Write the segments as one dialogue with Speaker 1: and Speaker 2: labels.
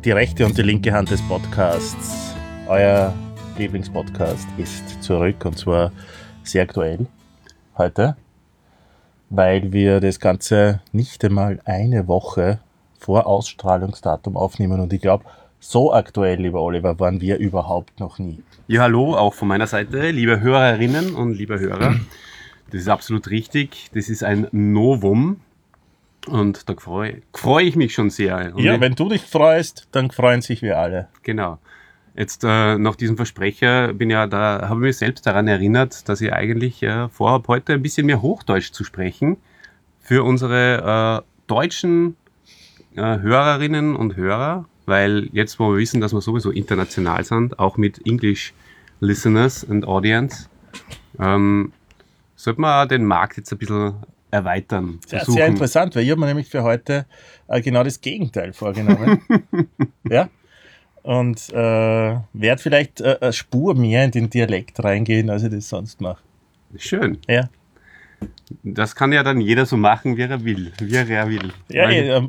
Speaker 1: Die rechte und die linke Hand des Podcasts, euer Lieblingspodcast, ist zurück und zwar sehr aktuell heute, weil wir das Ganze nicht einmal eine Woche vor Ausstrahlungsdatum aufnehmen und ich glaube, so aktuell, lieber Oliver, waren wir überhaupt noch nie.
Speaker 2: Ja, hallo, auch von meiner Seite, liebe Hörerinnen und liebe Hörer. Das ist absolut richtig, das ist ein Novum. Und da freu ich mich schon sehr. Und
Speaker 1: ja, wenn du dich freust, dann freuen sich wir alle.
Speaker 2: Genau. Jetzt nach diesem Versprecher habe ich mich selbst daran erinnert, dass ich eigentlich vorhabe, heute ein bisschen mehr Hochdeutsch zu sprechen für unsere deutschen Hörerinnen und Hörer, weil jetzt, wo wir wissen, dass wir sowieso international sind, auch mit English Listeners and Audience, sollte man den Markt jetzt ein bisschen erweitern.
Speaker 1: Sehr interessant, weil ich habe mir nämlich für heute genau das Gegenteil vorgenommen. Ja. Und werde vielleicht eine Spur mehr in den Dialekt reingehen, als ich das sonst mache.
Speaker 2: Schön.
Speaker 1: Ja.
Speaker 2: Das kann ja dann jeder so machen, wie er will.
Speaker 1: Ja,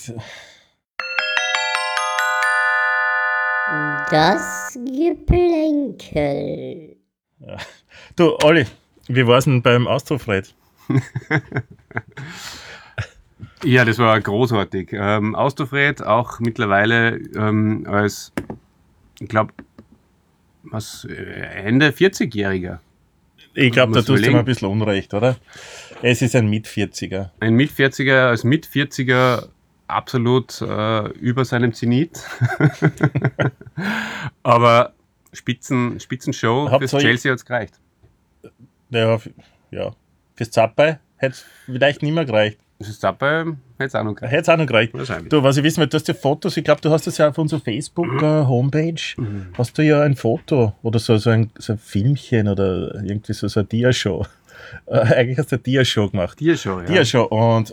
Speaker 3: das Geplänkel.
Speaker 1: Ja. Du, Olli, wie war es denn beim Austrofred?
Speaker 2: Ja, das war großartig. Austrofred auch mittlerweile als, ich glaube, Ende 40-Jähriger.
Speaker 1: Ich glaube, da tust du mir ein bisschen Unrecht, oder? Es ist ein Mit-40er.
Speaker 2: Ein Mit-40er, als Mit-40er absolut über seinem Zenit. Aber Spitzenshow fürs Chelsea hat es gereicht.
Speaker 1: Ja. Fürs Zappei hätte es vielleicht nicht mehr gereicht.
Speaker 2: Fürs Zappei hätte es auch noch gereicht.
Speaker 1: Du, was ich wissen will, du hast ja Fotos, ich glaube, du hast das ja auf unserer Facebook-Homepage, hast du ja ein Foto oder so ein Filmchen oder irgendwie so eine Dia-Show. Eigentlich hast du eine Dia-Show gemacht.
Speaker 2: Dia-Show, ja.
Speaker 1: Dia-Show und.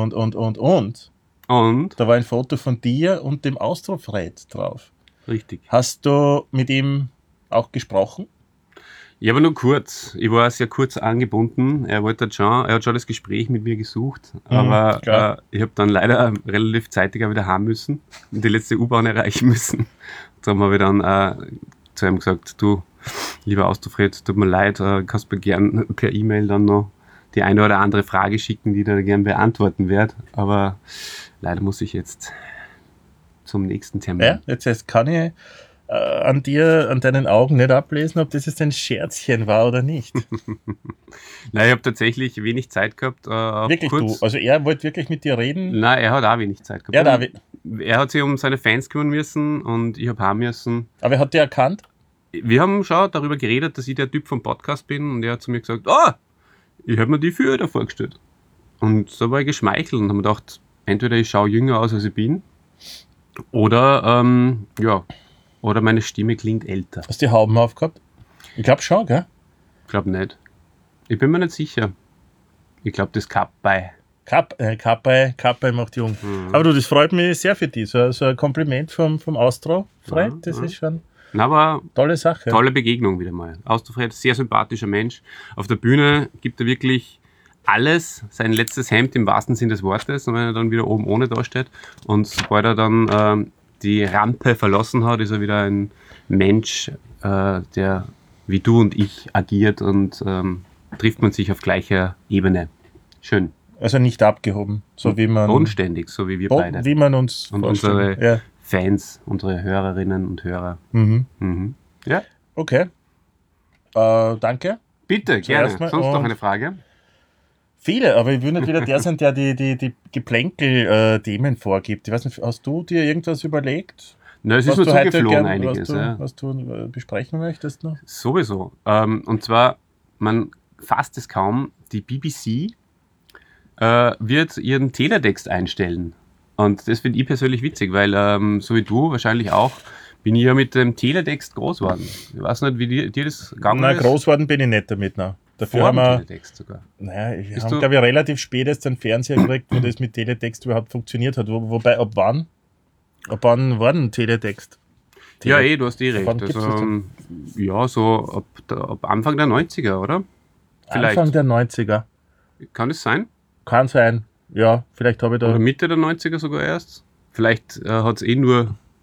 Speaker 2: Und?
Speaker 1: Da war ein Foto von dir und dem Austrofred drauf.
Speaker 2: Richtig.
Speaker 1: Hast du mit ihm auch gesprochen?
Speaker 2: Ja, aber nur kurz. Ich war sehr kurz angebunden. Er hat schon das Gespräch mit mir gesucht, aber ich habe dann leider relativ zeitig wieder heim müssen und die letzte U-Bahn erreichen müssen. Da haben wir dann zu ihm gesagt, du, lieber Austrofred, tut mir leid, kannst mir gern per E-Mail dann noch die eine oder andere Frage schicken, die ich da gern beantworten werde, aber leider muss ich jetzt zum nächsten Termin.
Speaker 1: Ja, jetzt kann ich an deinen Augen nicht ablesen, ob das jetzt ein Scherzchen war oder nicht.
Speaker 2: Nein, ich habe tatsächlich wenig Zeit gehabt.
Speaker 1: Wirklich kurz. Du? Also er wollte wirklich mit dir reden?
Speaker 2: Nein, er hat auch wenig Zeit gehabt. Er hat sich um seine Fans kümmern müssen und ich habe heim müssen.
Speaker 1: Aber er hat dich erkannt?
Speaker 2: Wir haben schon darüber geredet, dass ich der Typ vom Podcast bin und er hat zu mir gesagt, ich habe mir die für da vorgestellt. Und da war ich geschmeichelt und habe mir gedacht, entweder ich schaue jünger aus, als ich bin, oder oder meine Stimme klingt älter.
Speaker 1: Hast du die Hauben aufgehabt? Ich glaube schon, gell?
Speaker 2: Ich glaube nicht. Ich bin mir nicht sicher. Ich glaube, das Kappei.
Speaker 1: Kappei macht jung. Aber du, das freut mich sehr für dich. So ein Kompliment vom Austro-Fred, das ist schon
Speaker 2: eine
Speaker 1: tolle Sache.
Speaker 2: Tolle Begegnung wieder mal. Austro-Fred, sehr sympathischer Mensch. Auf der Bühne gibt er wirklich alles, sein letztes Hemd im wahrsten Sinn des Wortes, und wenn er dann wieder oben ohne da steht. Und sobald er dann die Rampe verlassen hat, ist er wieder ein Mensch, der wie du und ich agiert und trifft man sich auf gleicher Ebene. Schön.
Speaker 1: Also nicht abgehoben, so wie man...
Speaker 2: Bodenständig, so wie wir beide.
Speaker 1: Wie man uns
Speaker 2: und unsere Fans, unsere Hörerinnen und Hörer. Ja.
Speaker 1: Okay. Danke.
Speaker 2: Bitte, gerne. Sonst noch eine Frage?
Speaker 1: Viele, aber ich will nicht wieder der sein, der die Geplänkel-Themen vorgibt. Ich weiß nicht, hast du dir irgendwas überlegt?
Speaker 2: Nein, es ist nur zugeflogen einiges.
Speaker 1: Was du besprechen möchtest noch?
Speaker 2: Sowieso. Und zwar, man fasst es kaum, die BBC wird ihren Teletext einstellen. Und das finde ich persönlich witzig, weil so wie du wahrscheinlich auch, bin ich ja mit dem Teletext groß geworden. Ich weiß nicht, wie dir das gegangen ist.
Speaker 1: Nein, groß geworden bin ich nicht damit. Nein. Dafür haben wir Teletext sogar. Naja, wir haben, glaube ich, relativ spät erst einen Fernseher gekriegt, wo das mit Teletext überhaupt funktioniert hat. Wobei, ab wann war denn Teletext?
Speaker 2: Ja, du hast recht. Also, so ab Anfang der 90er, oder?
Speaker 1: Vielleicht. Anfang der 90er.
Speaker 2: Kann es sein?
Speaker 1: Kann sein. Ja, vielleicht habe ich da...
Speaker 2: Oder Mitte der 90er sogar erst. Vielleicht hat es nur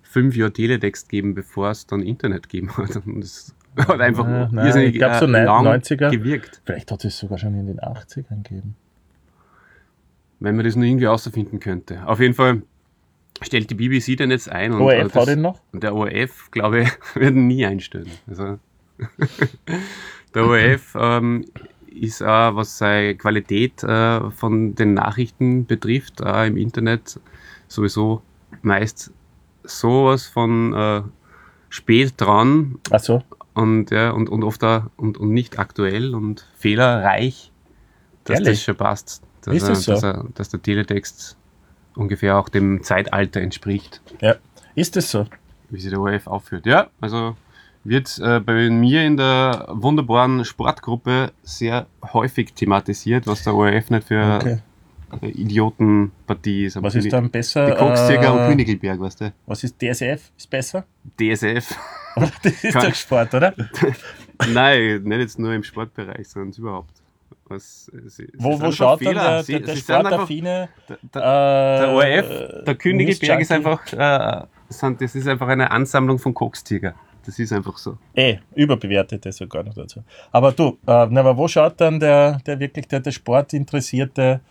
Speaker 2: 5 Jahre Teletext gegeben, bevor es dann Internet gegeben hat. Und das hat einfach irrsinnig
Speaker 1: ich glaube so
Speaker 2: lang
Speaker 1: 90er
Speaker 2: gewirkt.
Speaker 1: Vielleicht hat es sogar schon in den 80ern gegeben.
Speaker 2: Wenn man das nur irgendwie außerfinden könnte. Auf jeden Fall stellt die BBC den jetzt ein. Und
Speaker 1: ORF hat den noch?
Speaker 2: Und der ORF, glaube ich, wird ihn nie einstellen. Also der ORF ist auch, was seine Qualität von den Nachrichten betrifft, im Internet sowieso meist sowas von spät dran.
Speaker 1: Ach so.
Speaker 2: Und oft auch, und nicht aktuell und fehlerreich, dass
Speaker 1: Ehrlich?
Speaker 2: das schon passt.
Speaker 1: Ist das so?
Speaker 2: Dass der Teletext ungefähr auch dem Zeitalter entspricht,
Speaker 1: Ja. Ist das so?
Speaker 2: wie sich der ORF aufführt. Ja, also wird bei mir in der wunderbaren Sportgruppe sehr häufig thematisiert, was der ORF nicht für
Speaker 1: Okay.
Speaker 2: Idiotenpartie ist. Aber
Speaker 1: Was ist dann besser?
Speaker 2: Die Kochstiger und Königelberg, weißt du?
Speaker 1: Was ist DSF? Ist besser?
Speaker 2: DSF.
Speaker 1: Das ist doch Sport, oder?
Speaker 2: Nein, nicht jetzt nur im Sportbereich, sondern überhaupt.
Speaker 1: Wo schaut dann der Sportaffine?
Speaker 2: Der ORF, der Königelberg ist
Speaker 1: News-Junkie?
Speaker 2: einfach, das ist einfach eine Ansammlung von Kochstiger. Das ist einfach so.
Speaker 1: Überbewertet das sogar noch dazu. Aber du, aber wo schaut dann der wirklich der sportinteressierte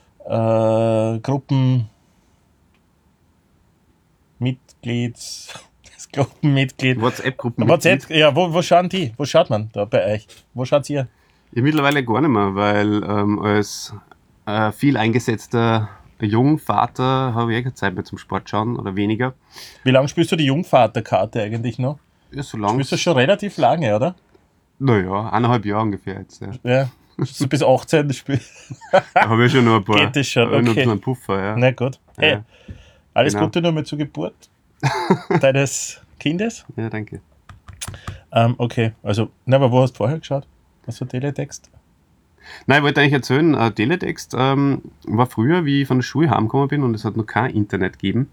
Speaker 1: das Gruppenmitglied?
Speaker 2: WhatsApp-Gruppen.
Speaker 1: WhatsApp, ja, wo schauen die? Wo schaut man da bei euch? Wo schaut ihr?
Speaker 2: Ja, mittlerweile gar nicht mehr, weil als viel eingesetzter Jungvater habe ich keine Zeit mehr zum Sport schauen oder weniger.
Speaker 1: Wie lange spielst du die Jungvaterkarte eigentlich noch?
Speaker 2: Ja, so lang.
Speaker 1: Spielst du schon relativ lange, oder?
Speaker 2: Naja, 1,5 Jahre ungefähr jetzt. Ja.
Speaker 1: Ja, so bis 18 Spiel.
Speaker 2: Da habe ich schon noch ein paar.
Speaker 1: Geht das schon,
Speaker 2: Noch ein
Speaker 1: okay.
Speaker 2: bisschen einen Puffer, ja.
Speaker 1: Na gut. Hey,
Speaker 2: Ja.
Speaker 1: alles
Speaker 2: Genau.
Speaker 1: Gute nochmal zur Geburt deines Kindes.
Speaker 2: Ja, danke.
Speaker 1: Okay, also, aber wo hast du vorher geschaut? Was war Teletext?
Speaker 2: Nein, ich wollte eigentlich erzählen, Teletext war früher, wie ich von der Schule heimgekommen bin und es hat noch kein Internet gegeben,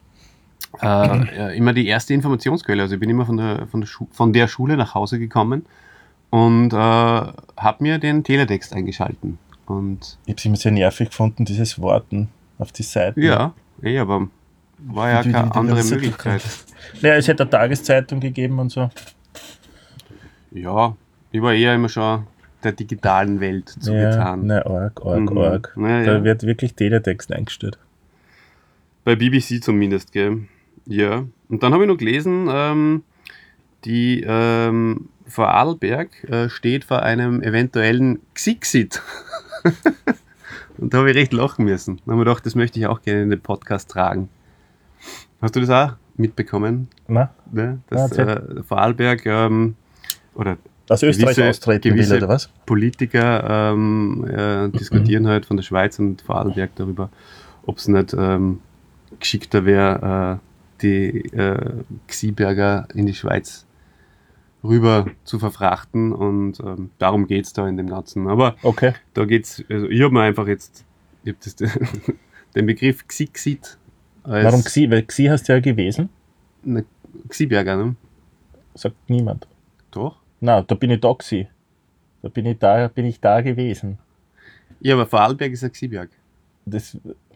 Speaker 2: immer die erste Informationsquelle. Also ich bin immer von der Schule nach Hause gekommen und habe mir den Teletext eingeschalten. Und
Speaker 1: Ich habe es immer sehr nervig gefunden, dieses Warten auf die Seiten.
Speaker 2: ja, aber war ja keine andere Möglichkeit.
Speaker 1: Ja, es hätte eine Tageszeitung gegeben und so.
Speaker 2: Ja, ich war eher immer schon der digitalen Welt zugetan.
Speaker 1: Ja, arg.
Speaker 2: Ja,
Speaker 1: Da
Speaker 2: ja.
Speaker 1: wird wirklich Teletext eingestellt.
Speaker 2: Bei BBC zumindest, gell? Ja. Und dann habe ich noch gelesen, die Vorarlberg steht vor einem eventuellen Xixit. Und da habe ich recht lachen müssen. Da habe ich gedacht, das möchte ich auch gerne in den Podcast tragen. Hast du das auch mitbekommen?
Speaker 1: Na?
Speaker 2: Ne? Dass Vorarlberg oder
Speaker 1: Aus Österreich
Speaker 2: gewisse-
Speaker 1: austreten will,
Speaker 2: gewisse
Speaker 1: oder was?
Speaker 2: Politiker diskutieren halt von der Schweiz und Vorarlberg darüber, ob es nicht geschickter wäre, die Xiberger in die Schweiz rüber zu verfrachten und darum geht es da in dem Ganzen. Aber
Speaker 1: Okay.
Speaker 2: da geht's, also ich habe mir einfach jetzt den Begriff Xixit als
Speaker 1: Warum Xi? Weil Xi hast du ja gewesen,
Speaker 2: eine Xiberger, ne?
Speaker 1: sagt niemand.
Speaker 2: Doch.
Speaker 1: Na, da bin ich da gewesen. Da bin ich da gewesen.
Speaker 2: Ja, aber Vorarlberg ist ein Xiberg.
Speaker 1: Das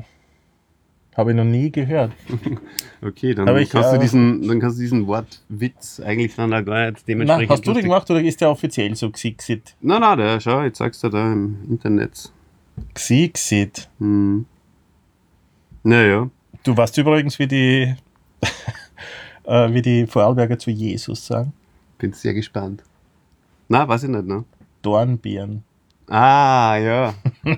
Speaker 1: habe ich noch nie gehört.
Speaker 2: Okay, dann
Speaker 1: Aber
Speaker 2: kannst du diesen Wortwitz eigentlich dann auch gar nicht
Speaker 1: Na,
Speaker 2: dementsprechend.
Speaker 1: hast du den
Speaker 2: lustig-
Speaker 1: gemacht oder ist der offiziell so Xixit?
Speaker 2: Nein, schau, jetzt sagst du da im Internet.
Speaker 1: Xixit.
Speaker 2: Naja.
Speaker 1: Du weißt übrigens, wie die wie die Vorarlberger zu Jesus sagen.
Speaker 2: Bin sehr gespannt. Na, weiß ich nicht, ne?
Speaker 1: Dornbirn.
Speaker 2: Ah, ja.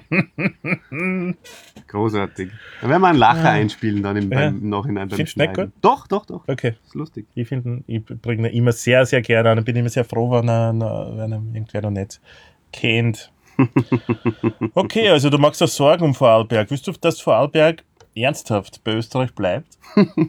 Speaker 2: Großartig. Da werden wir einen Lacher einspielen dann im Nachhinein beim
Speaker 1: Findest du nicht
Speaker 2: Schneiden.
Speaker 1: gut?
Speaker 2: Doch.
Speaker 1: Okay.
Speaker 2: Ist lustig.
Speaker 1: Ich bringe ihn immer sehr, sehr gerne an. Ich bin immer sehr froh, wenn er irgendwer noch nicht kennt. Okay, also du machst dir Sorgen um Vorarlberg. Willst du, dass Vorarlberg ernsthaft bei Österreich bleibt?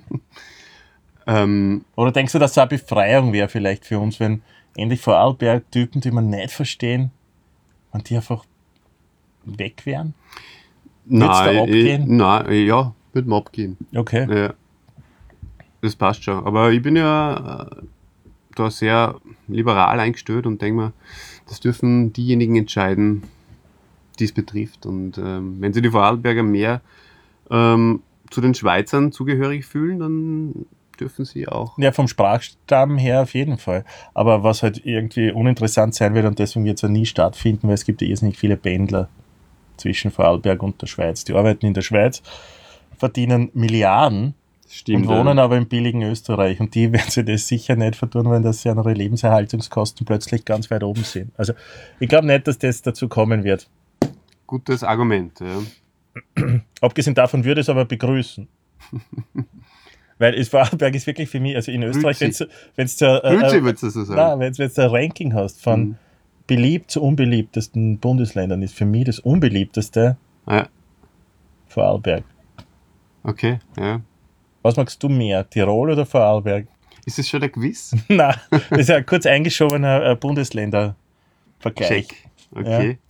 Speaker 1: Oder denkst du, dass es eine Befreiung wäre vielleicht für uns, wenn endlich Vorarlberg-Typen, die wir nicht verstehen, wenn die einfach weg wären? Würd's da abgehen?
Speaker 2: Nein, ja, würde mir abgehen.
Speaker 1: Okay.
Speaker 2: Ja. Das passt schon. Aber ich bin ja da sehr liberal eingestellt und denke mir, das dürfen diejenigen entscheiden, die es betrifft. Und wenn sich die Vorarlberger mehr zu den Schweizern zugehörig fühlen, dann dürfen sie auch.
Speaker 1: Ja, vom Sprachstamm her auf jeden Fall. Aber was halt irgendwie uninteressant sein wird und deswegen wird es ja nie stattfinden, weil es gibt ja irrsinnig viele Pendler zwischen Vorarlberg und der Schweiz. Die arbeiten in der Schweiz, verdienen Milliarden
Speaker 2: Stimmt,
Speaker 1: und wohnen aber im billigen Österreich. Und die werden sich das sicher nicht vertun, wenn das ja ihre Lebenserhaltungskosten plötzlich ganz weit oben sind. Also ich glaube nicht, dass das dazu kommen wird.
Speaker 2: Gutes Argument, ja.
Speaker 1: Abgesehen davon würde ich es aber begrüßen. Weil Vorarlberg ist wirklich für mich, also in Österreich, wenn
Speaker 2: würdest du so sagen?
Speaker 1: wenn du ein Ranking hast von beliebt zu unbeliebtesten Bundesländern, ist für mich das unbeliebteste Vorarlberg.
Speaker 2: Okay, ja.
Speaker 1: Was magst du mehr, Tirol oder Vorarlberg?
Speaker 2: Ist das schon der Quiz?
Speaker 1: Nein, das ist ja ein kurz eingeschobener Bundesländervergleich.
Speaker 2: Check. Okay.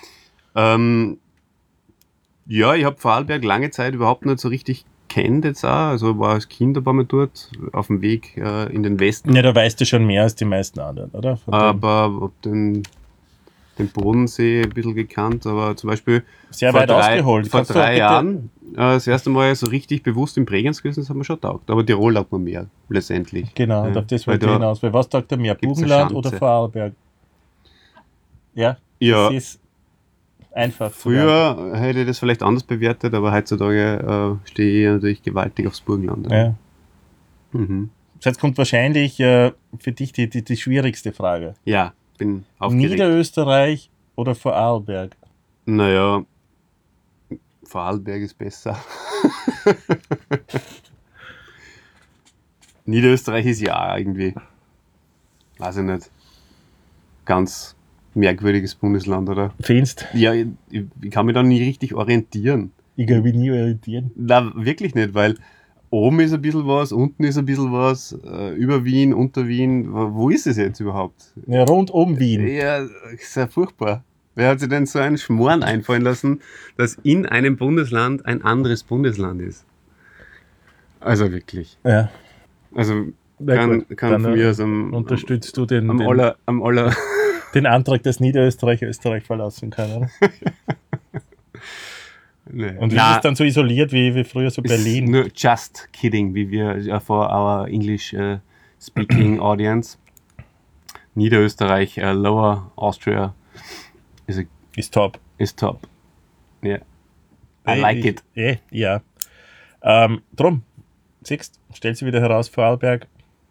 Speaker 2: Ja, ich habe Vorarlberg lange Zeit überhaupt nicht so richtig kennt jetzt auch. Also war als Kind ein paar Mal dort, auf dem Weg in den Westen.
Speaker 1: Ja, da weißt du schon mehr als die meisten anderen, oder?
Speaker 2: Aber habe den Bodensee ein bisschen gekannt, aber zum Beispiel
Speaker 1: sehr weit ausgeholt.
Speaker 2: Vor 3 Jahren das erste Mal so richtig bewusst in Bregenz gewesen, das hat mir schon taugt. Aber Tirol taugt mir mehr, letztendlich.
Speaker 1: Genau, und auf das wollte ich hinaus. Weil was taugt dir mehr, Burgenland oder Vorarlberg? Ja, das ist einfach.
Speaker 2: Früher hätte ich das vielleicht anders bewertet, aber heutzutage stehe ich natürlich gewaltig aufs Burgenland.
Speaker 1: Ja. Mhm. Jetzt kommt wahrscheinlich für dich die schwierigste Frage.
Speaker 2: Ja, bin aufgeregt.
Speaker 1: Niederösterreich oder Vorarlberg?
Speaker 2: Naja, Vorarlberg ist besser. Niederösterreich ist ja irgendwie, weiß ich nicht, ganz merkwürdiges Bundesland, oder?
Speaker 1: Findest?
Speaker 2: Ja, ich kann mich da nie richtig orientieren.
Speaker 1: Ich kann mich nie orientieren.
Speaker 2: Na, wirklich nicht, weil oben ist ein bisschen was, unten ist ein bisschen was, über Wien, unter Wien. Wo ist es jetzt überhaupt?
Speaker 1: Ja, rund um Wien.
Speaker 2: Ja, ist ja furchtbar. Wer hat sich denn so einen Schmoren einfallen lassen, dass in einem Bundesland ein anderes Bundesland ist? Also wirklich.
Speaker 1: Ja.
Speaker 2: Also kann von mir aus
Speaker 1: unterstützt du den Antrag, dass Niederösterreich Österreich verlassen kann, oder? Nee. Und wie ist es dann so isoliert wie früher so Berlin?
Speaker 2: Nur just kidding, wie wir for our English speaking audience. Niederösterreich, Lower Austria
Speaker 1: is top.
Speaker 2: Is top. Yeah. I like it.
Speaker 1: Ja. Drum, siehst, stellt sie wieder heraus, Vorarlberg.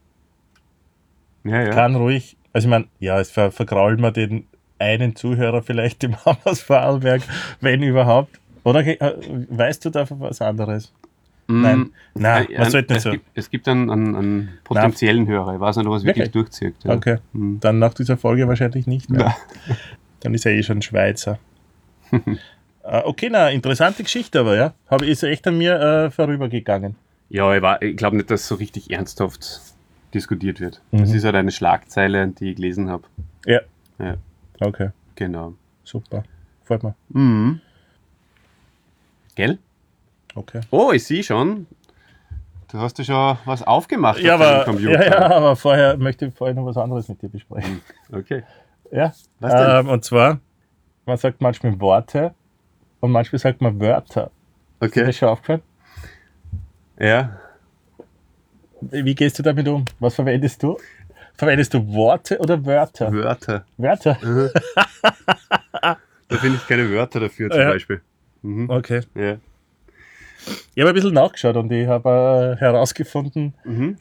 Speaker 2: Ja.
Speaker 1: Kann ruhig, also ich meine, ja, es vergraulen wir den einen Zuhörer vielleicht im aus Vorarlberg, wenn überhaupt. Oder weißt du davon was anderes? Nein, was sollte nicht so?
Speaker 2: Es gibt einen potenziellen Hörer, ich weiß nicht, ob er es wirklich durchzieht. Ja.
Speaker 1: Okay, dann nach dieser Folge wahrscheinlich nicht mehr. Dann ist er eh schon Schweizer. Okay, interessante Geschichte aber, ja. Ist echt an mir vorübergegangen.
Speaker 2: Ja, ich glaube nicht, dass so richtig ernsthaft diskutiert wird. Das ist halt eine Schlagzeile, die ich gelesen habe.
Speaker 1: Ja. Okay.
Speaker 2: Genau.
Speaker 1: Super. Freut mich.
Speaker 2: Mhm. Gell?
Speaker 1: Okay.
Speaker 2: Oh, ich sehe schon. Du hast ja schon was aufgemacht
Speaker 1: auf
Speaker 2: deinem Computer.
Speaker 1: Ja, aber vorher möchte ich noch was anderes mit dir besprechen.
Speaker 2: Okay.
Speaker 1: Ja.
Speaker 2: Was denn?
Speaker 1: Und zwar, man sagt manchmal Worte und manchmal sagt man Wörter.
Speaker 2: Okay.
Speaker 1: Ist dir das schon aufgefallen?
Speaker 2: Ja.
Speaker 1: Wie gehst du damit um? Was verwendest du? Verwendest du Worte oder Wörter?
Speaker 2: Wörter.
Speaker 1: Mhm.
Speaker 2: Da finde ich keine Wörter dafür zum Beispiel. Mhm.
Speaker 1: Okay.
Speaker 2: Ja.
Speaker 1: Ich habe ein bisschen nachgeschaut und ich habe herausgefunden,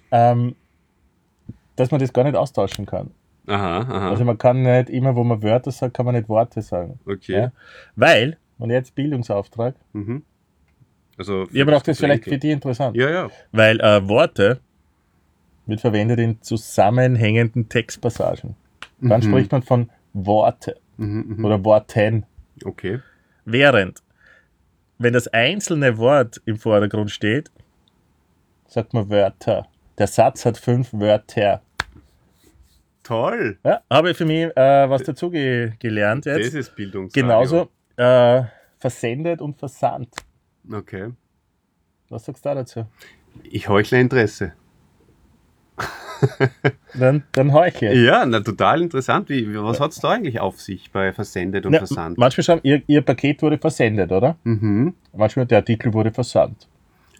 Speaker 1: dass man das gar nicht austauschen kann.
Speaker 2: Aha.
Speaker 1: Also man kann nicht immer, wo man Wörter sagt, kann man nicht Worte sagen.
Speaker 2: Okay.
Speaker 1: Ja? Weil, und jetzt Bildungsauftrag,
Speaker 2: also
Speaker 1: ich habe auch das vielleicht für dich interessant.
Speaker 2: Ja.
Speaker 1: Weil Worte wird verwendet in zusammenhängenden Textpassagen. Dann spricht man von Worte oder Worten.
Speaker 2: Okay.
Speaker 1: Während, wenn das einzelne Wort im Vordergrund steht, sagt man Wörter. Der Satz hat 5 Wörter.
Speaker 2: Toll.
Speaker 1: Ja, habe ich für mich was dazu gelernt jetzt.
Speaker 2: Das ist Bildungsradio.
Speaker 1: Genauso versendet und versandt.
Speaker 2: Okay.
Speaker 1: Was sagst du dazu?
Speaker 2: Ich heuchle Interesse.
Speaker 1: Dann heuchle.
Speaker 2: Ja, total interessant. Was hat es da eigentlich auf sich bei versendet und versandt?
Speaker 1: Manchmal schon, ihr Paket wurde versendet, oder?
Speaker 2: Mhm.
Speaker 1: Manchmal der Artikel wurde versandt.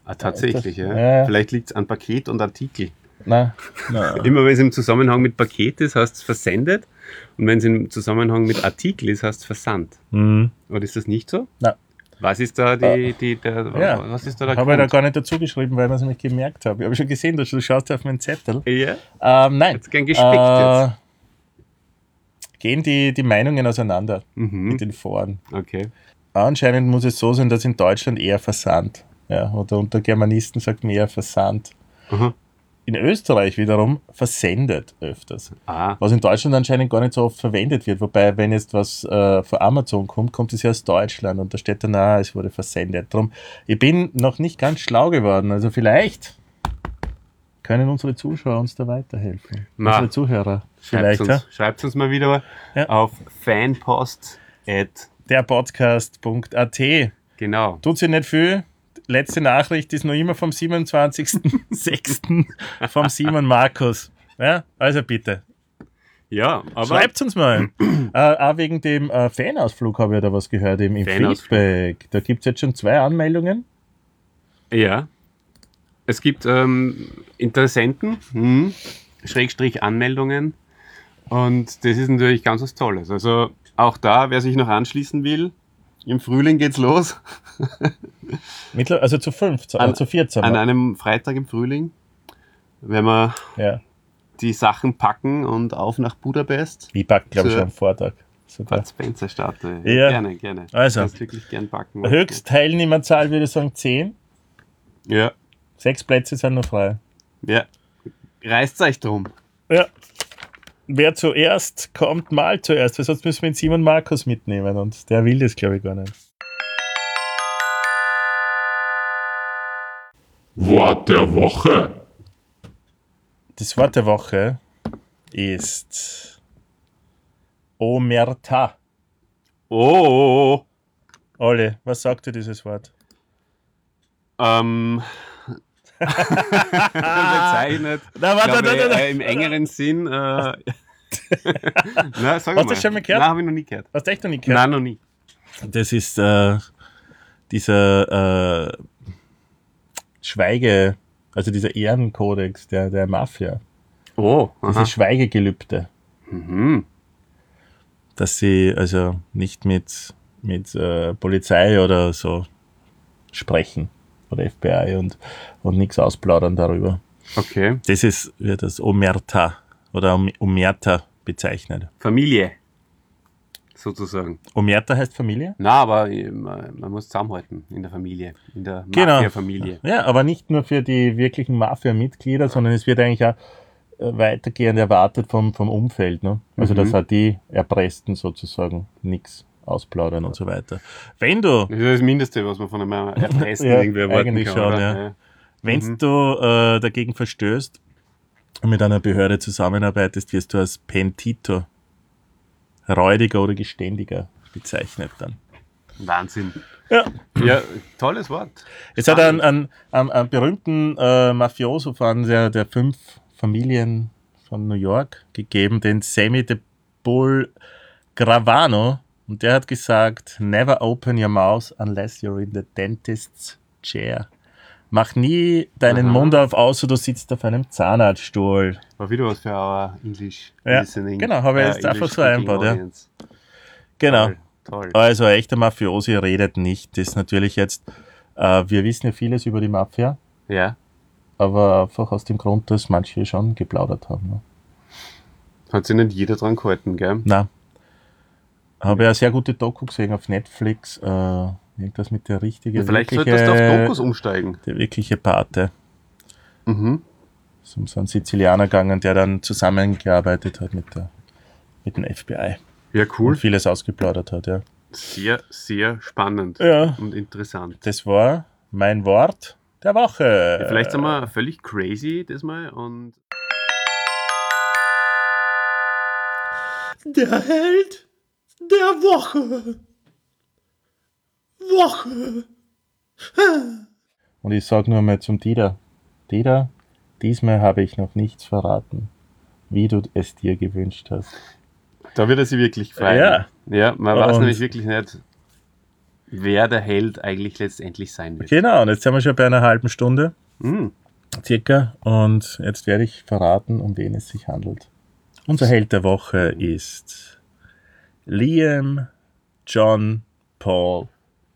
Speaker 2: Ah, tatsächlich, ja.
Speaker 1: Ja.
Speaker 2: Vielleicht liegt es an Paket und Artikel.
Speaker 1: Nein.
Speaker 2: Immer wenn es im Zusammenhang mit Paket ist, heißt es versendet. Und wenn es im Zusammenhang mit Artikel ist, heißt es versandt.
Speaker 1: Mhm.
Speaker 2: Oder ist das nicht so?
Speaker 1: Nein.
Speaker 2: Was ist da was ist da der
Speaker 1: Habe ich da
Speaker 2: Grund?
Speaker 1: gar nicht dazu geschrieben, weil ich es nämlich gemerkt habe. Ich habe schon gesehen, du schaust auf meinen Zettel.
Speaker 2: Ja,
Speaker 1: Nein.
Speaker 2: jetzt gern gespickt jetzt.
Speaker 1: Gehen die Meinungen auseinander
Speaker 2: Mhm.
Speaker 1: mit den Foren.
Speaker 2: Okay.
Speaker 1: Anscheinend muss es so sein, dass in Deutschland eher Versand. Ja, oder unter Germanisten sagt man eher Versand.
Speaker 2: Aha.
Speaker 1: In Österreich wiederum versendet öfters.
Speaker 2: Ah,
Speaker 1: Was in Deutschland anscheinend gar nicht so oft verwendet wird. Wobei, wenn jetzt was von Amazon kommt, kommt es ja aus Deutschland und da steht dann, es wurde versendet. Drum, ich bin noch nicht ganz schlau geworden. Also vielleicht können unsere Zuschauer uns da weiterhelfen.
Speaker 2: Na,
Speaker 1: unsere Zuhörer. Vielleicht, ja?
Speaker 2: Schreibt uns mal wieder
Speaker 1: Ja.
Speaker 2: auf fanpost@
Speaker 1: Derpodcast.at.
Speaker 2: genau.
Speaker 1: Tut sich nicht viel. Letzte Nachricht ist noch immer vom 27.06. vom Simon Markus. Ja, also bitte.
Speaker 2: Ja, aber
Speaker 1: Schreibt uns mal. Auch wegen dem Fanausflug habe ich da was gehört im
Speaker 2: Fanausflug.
Speaker 1: Feedback. Da gibt es jetzt schon 2 Anmeldungen.
Speaker 2: ja. Es gibt Interessenten, Schrägstrich Anmeldungen. Und das ist natürlich ganz was Tolles. Also auch da, wer sich noch anschließen will, im Frühling geht's los.
Speaker 1: Also zu 15, zu 14.
Speaker 2: An einem Freitag im Frühling, wenn wir
Speaker 1: Ja.
Speaker 2: die Sachen packen und auf nach Budapest.
Speaker 1: Ich packe, glaube ich,
Speaker 2: Zur
Speaker 1: schon am Vortag. Sogar.
Speaker 2: Bud Spencer Starte.
Speaker 1: Ja.
Speaker 2: Gerne.
Speaker 1: Also.
Speaker 2: Ich kann's wirklich gern packen.
Speaker 1: Höchstteilnehmerzahl würde ich sagen 10.
Speaker 2: Ja.
Speaker 1: 6 Plätze sind noch frei.
Speaker 2: Ja. Reißt euch drum.
Speaker 1: Ja. Wer zuerst kommt, mal zuerst, weil sonst müssen wir den Simon Markus mitnehmen und der will das, glaube ich, gar nicht.
Speaker 3: Wort der Woche.
Speaker 1: Das Wort der Woche ist Omerta.
Speaker 2: Oh.
Speaker 1: Ole, was sagt dir dieses Wort?
Speaker 2: Bezeichnet.
Speaker 1: Na, warte.
Speaker 2: Im engeren Sinn. Na, sag
Speaker 1: Hast du das schon mal gehört?
Speaker 2: Nein, habe ich noch nie gehört.
Speaker 1: Hast du echt noch nicht gehört?
Speaker 2: Nein, noch nie.
Speaker 1: Das ist dieser dieser Ehrenkodex der Mafia.
Speaker 2: Oh,
Speaker 1: Dieses Schweigegelübde.
Speaker 2: Mhm.
Speaker 1: Dass sie also nicht mit Polizei oder so sprechen oder FBI und nichts ausplaudern darüber.
Speaker 2: Okay.
Speaker 1: Das wird als Omerta oder Omerta bezeichnet.
Speaker 2: Familie. Sozusagen.
Speaker 1: Omerta heißt Familie?
Speaker 2: Na, aber man muss zusammenhalten in der Familie. In der
Speaker 1: Genau.
Speaker 2: Mafia-Familie.
Speaker 1: Ja, aber nicht nur für die wirklichen Mafia-Mitglieder, sondern es wird eigentlich auch weitergehend erwartet vom Umfeld. Ne? Also, dass auch die Erpressten sozusagen nichts ausplaudern und so weiter. Wenn du,
Speaker 2: Das ist das Mindeste, was man von einem Erpressten
Speaker 1: Ja,
Speaker 2: irgendwie erwarten
Speaker 1: eigentlich
Speaker 2: kann.
Speaker 1: schon,
Speaker 2: oder?
Speaker 1: ja. wenn du dagegen verstößt und mit einer Behörde zusammenarbeitest, wirst du als Pentito, räudiger oder geständiger bezeichnet dann.
Speaker 2: Wahnsinn.
Speaker 1: Ja.
Speaker 2: Ja, tolles Wort.
Speaker 1: Es hat einen berühmten Mafioso von der 5 Familien von New York gegeben, den Sammy the Bull Gravano, und der hat gesagt, never open your mouth unless you're in the dentist's chair. Mach nie deinen Mund auf, außer du sitzt auf einem Zahnarztstuhl.
Speaker 2: War wieder was für our English
Speaker 1: Ja,
Speaker 2: Listening.
Speaker 1: genau, habe ich jetzt einfach so einbaut, ja. Genau.
Speaker 2: Toll.
Speaker 1: Also ein echter Mafiosi redet nicht. Das ist natürlich jetzt, wir wissen ja vieles über die Mafia,
Speaker 2: Ja.
Speaker 1: aber einfach aus dem Grund, dass manche schon geplaudert haben. Ne?
Speaker 2: Hat sich nicht jeder dran gehalten, gell?
Speaker 1: Na, habe ja eine sehr gute Doku gesehen auf Netflix. Irgendwas mit der richtigen.
Speaker 2: Vielleicht solltest du auf Dokus umsteigen.
Speaker 1: Der wirkliche Pate.
Speaker 2: Mhm.
Speaker 1: Es ist um so einen Sizilianer gegangen, der dann zusammengearbeitet hat mit dem FBI.
Speaker 2: Ja,
Speaker 1: Und
Speaker 2: cool.
Speaker 1: vieles ausgeplaudert hat, ja.
Speaker 2: Sehr, sehr spannend
Speaker 1: Ja.
Speaker 2: und interessant.
Speaker 1: Das war mein Wort der Woche.
Speaker 2: Vielleicht sind wir völlig crazy diesmal und
Speaker 1: Der Held der Woche. Und ich sage nur mal zum Dieter. Dieter, diesmal habe ich noch nichts verraten, wie du es dir gewünscht hast.
Speaker 2: da wird er sich wirklich freuen.
Speaker 1: Ja.
Speaker 2: Ja, man weiß
Speaker 1: Und-
Speaker 2: nämlich wirklich nicht. wer der Held eigentlich letztendlich sein wird.
Speaker 1: Genau, und jetzt sind wir schon bei einer halben Stunde, circa, und jetzt werde ich verraten, um wen es sich handelt. Unser Held der Woche ist Liam John Paul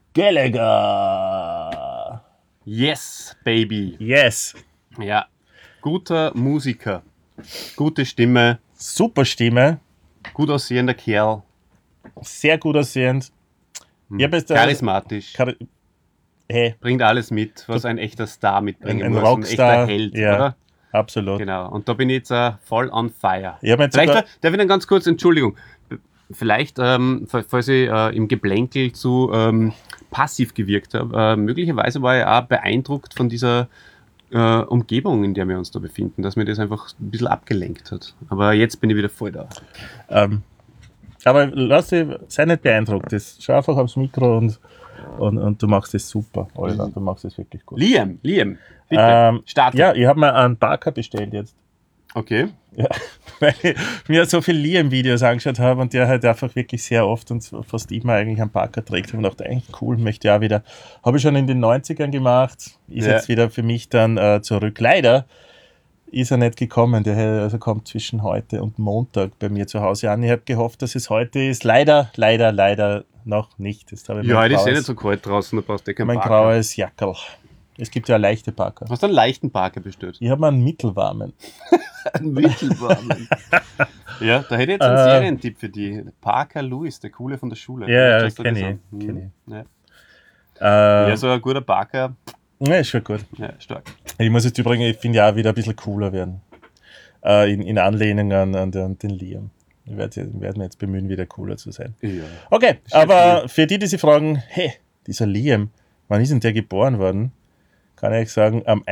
Speaker 1: Gallagher.
Speaker 2: Yes, baby.
Speaker 1: Yes.
Speaker 2: Ja, guter Musiker, gute Stimme,
Speaker 1: Super Stimme,
Speaker 2: gut aussehender Kerl,
Speaker 1: sehr gut aussehend. Ich hab jetzt
Speaker 2: charismatisch,
Speaker 1: hey,
Speaker 2: bringt alles mit, was ein echter Star mitbringen
Speaker 1: ein
Speaker 2: muss,
Speaker 1: Rockstar,
Speaker 2: ein echter Held,
Speaker 1: ja,
Speaker 2: oder?
Speaker 1: absolut.
Speaker 2: Genau, und da bin ich jetzt voll on fire.
Speaker 1: Ich hab jetzt
Speaker 2: Vielleicht,
Speaker 1: sogar-
Speaker 2: darf ich dann ganz kurz, Entschuldigung, vielleicht, falls ich im Geplänkel zu passiv gewirkt habe, möglicherweise war ich auch beeindruckt von dieser Umgebung, in der wir uns da befinden, dass mir das einfach ein bisschen abgelenkt hat. Aber jetzt bin ich wieder voll da.
Speaker 1: Aber sei nicht beeindruckt. Schau einfach aufs Mikro und du machst es super, Oliver. Du machst es wirklich gut.
Speaker 2: Liam, bitte, starte.
Speaker 1: Ja, ich habe mir einen Parker bestellt jetzt.
Speaker 2: Okay.
Speaker 1: Ja, weil ich mir so viele Liam-Videos angeschaut habe und der halt einfach wirklich sehr oft und fast immer eigentlich einen Parker trägt. Und dachte, eigentlich cool, möchte ich auch wieder. Habe ich schon in den 90ern gemacht, ist jetzt wieder für mich dann zurück. Leider ist er nicht gekommen, der kommt zwischen heute und Montag bei mir zu Hause an. Ich habe gehofft, dass es heute ist. Leider noch nicht. Jetzt habe ich
Speaker 2: Ja, heute ist ja nicht so kalt draußen, da brauchst du keinen
Speaker 1: mein
Speaker 2: Parker.
Speaker 1: graues Jackerl. Es gibt ja leichte Parker.
Speaker 2: Hast du einen leichten Parker bestellt?
Speaker 1: Ich habe mir einen mittelwarmen.
Speaker 2: Einen mittelwarmen. Ja, da hätte ich jetzt einen Serientipp für die. Parker Lewis, der Coole von der Schule.
Speaker 1: Ja,
Speaker 2: Vielleicht
Speaker 1: kenn
Speaker 2: das
Speaker 1: ich.
Speaker 2: an. Ja, so ein guter Parker,
Speaker 1: Ja, ist schon gut.
Speaker 2: ja, stark.
Speaker 1: Ich muss jetzt übrigens, ich finde ja auch wieder ein bisschen cooler werden. In Anlehnung an den Liam. Ich werde mir jetzt bemühen, wieder cooler zu sein.
Speaker 2: Ja.
Speaker 1: Okay, aber für die sich fragen, hey, dieser Liam, wann ist denn der geboren worden? Kann ich sagen, am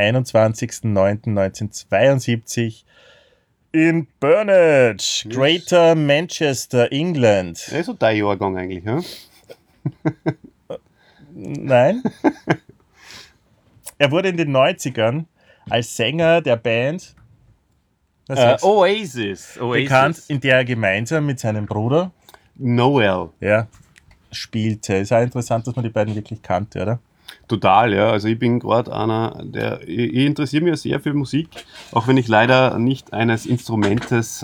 Speaker 1: 21.09.1972 in Burnage, Greater Manchester, England.
Speaker 2: Ja, so dein Jahrgang eigentlich, ja?
Speaker 1: Nein. Er wurde in den 90ern als Sänger der Band
Speaker 2: Oasis.
Speaker 1: bekannt, in der er gemeinsam mit seinem Bruder
Speaker 2: Noel.
Speaker 1: spielte. Ist auch interessant, dass man die beiden wirklich kannte, oder?
Speaker 2: Total, ja. Also ich bin gerade einer, ich interessiere mich ja sehr für Musik, auch wenn ich leider nicht eines Instrumentes,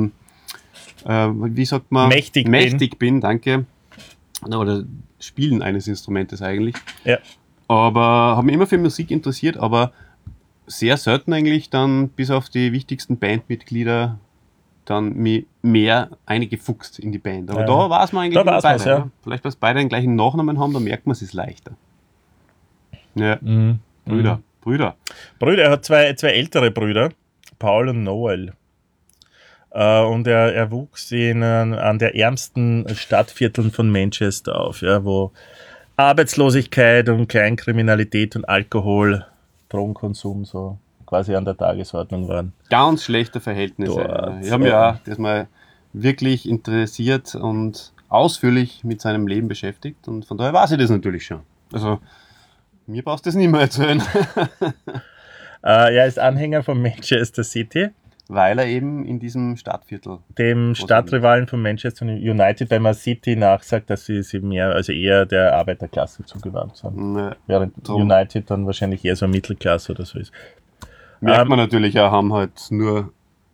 Speaker 2: wie sagt man?
Speaker 1: Mächtig
Speaker 2: bin, danke. Oder Spielen eines Instrumentes eigentlich.
Speaker 1: Ja.
Speaker 2: Aber habe mich immer für Musik interessiert, aber sehr selten eigentlich dann bis auf die wichtigsten Bandmitglieder dann mich mehr eingefuchst in die Band. Aber da war es mir eigentlich
Speaker 1: Da war's
Speaker 2: beide.
Speaker 1: was, ja.
Speaker 2: Ja. Vielleicht, weil es beide den gleichen Nachnamen haben, da merkt man es leichter. Ja, Brüder.
Speaker 1: Brüder, er hat zwei ältere Brüder, Paul und Noel. Und er wuchs an der ärmsten Stadtvierteln von Manchester auf, ja, wo Arbeitslosigkeit und Kleinkriminalität und Alkohol, Drogenkonsum so quasi an der Tagesordnung waren.
Speaker 2: Ganz schlechte Verhältnisse.
Speaker 1: Dort,
Speaker 2: Ich habe mich auch das mal wirklich interessiert und ausführlich mit seinem Leben beschäftigt und von daher weiß ich das natürlich schon. Also, mir brauchst du das nicht mehr erzählen.
Speaker 1: Er ist Anhänger von Manchester City,
Speaker 2: Weil er eben in diesem Stadtviertel.
Speaker 1: dem Stadtrivalen von Manchester United, bei Man City nachsagt, dass sie eher der Arbeiterklasse zugewandt sind.
Speaker 2: Ne,
Speaker 1: Während
Speaker 2: drum.
Speaker 1: United dann wahrscheinlich eher so Mittelklasse oder so ist.
Speaker 2: merkt man natürlich auch, haben halt nur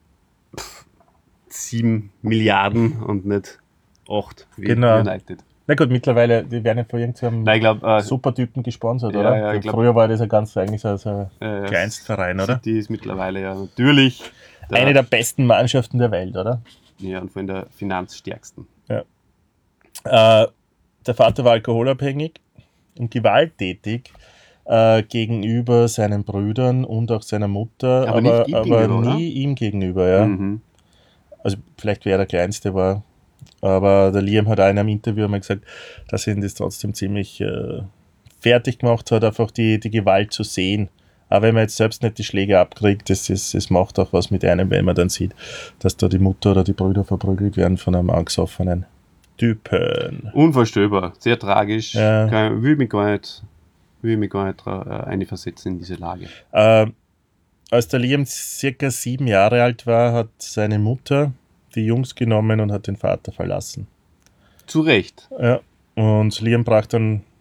Speaker 2: 7 Milliarden und nicht 8 wie
Speaker 1: Genau.
Speaker 2: United.
Speaker 1: Na gut, mittlerweile, die werden ja von irgendeinem
Speaker 2: Nein, ich glaube,
Speaker 1: Supertypen gesponsert,
Speaker 2: ja,
Speaker 1: oder?
Speaker 2: ja, ich glaub-
Speaker 1: Früher war das ja eigentlich so ein
Speaker 2: ja,
Speaker 1: Kleinstverein, oder?
Speaker 2: City ist mittlerweile ja natürlich
Speaker 1: Eine der besten Mannschaften der Welt, oder?
Speaker 2: ja, und von der finanzstärksten.
Speaker 1: Der Vater war alkoholabhängig und gewalttätig gegenüber seinen Brüdern und auch seiner Mutter,
Speaker 2: Aber nicht ihm gegenüber, oder?
Speaker 1: nie ihm gegenüber, ja.
Speaker 2: Mhm.
Speaker 1: Also vielleicht wer der Kleinste war, aber der Liam hat auch in einem Interview einmal gesagt, dass ihn das trotzdem ziemlich fertig gemacht hat, einfach die Gewalt zu sehen. Aber wenn man jetzt selbst nicht die Schläge abkriegt, das macht auch was mit einem, wenn man dann sieht, dass da die Mutter oder die Brüder verprügelt werden von einem angesoffenen Typen.
Speaker 2: Unvorstellbar, sehr tragisch.
Speaker 1: Ja.
Speaker 2: Will mich gar nicht einversetzen in diese Lage.
Speaker 1: Als der Liam circa 7 Jahre alt war, hat seine Mutter die Jungs genommen und hat den Vater verlassen.
Speaker 2: Zu Recht.
Speaker 1: Ja. Und Liam brach dann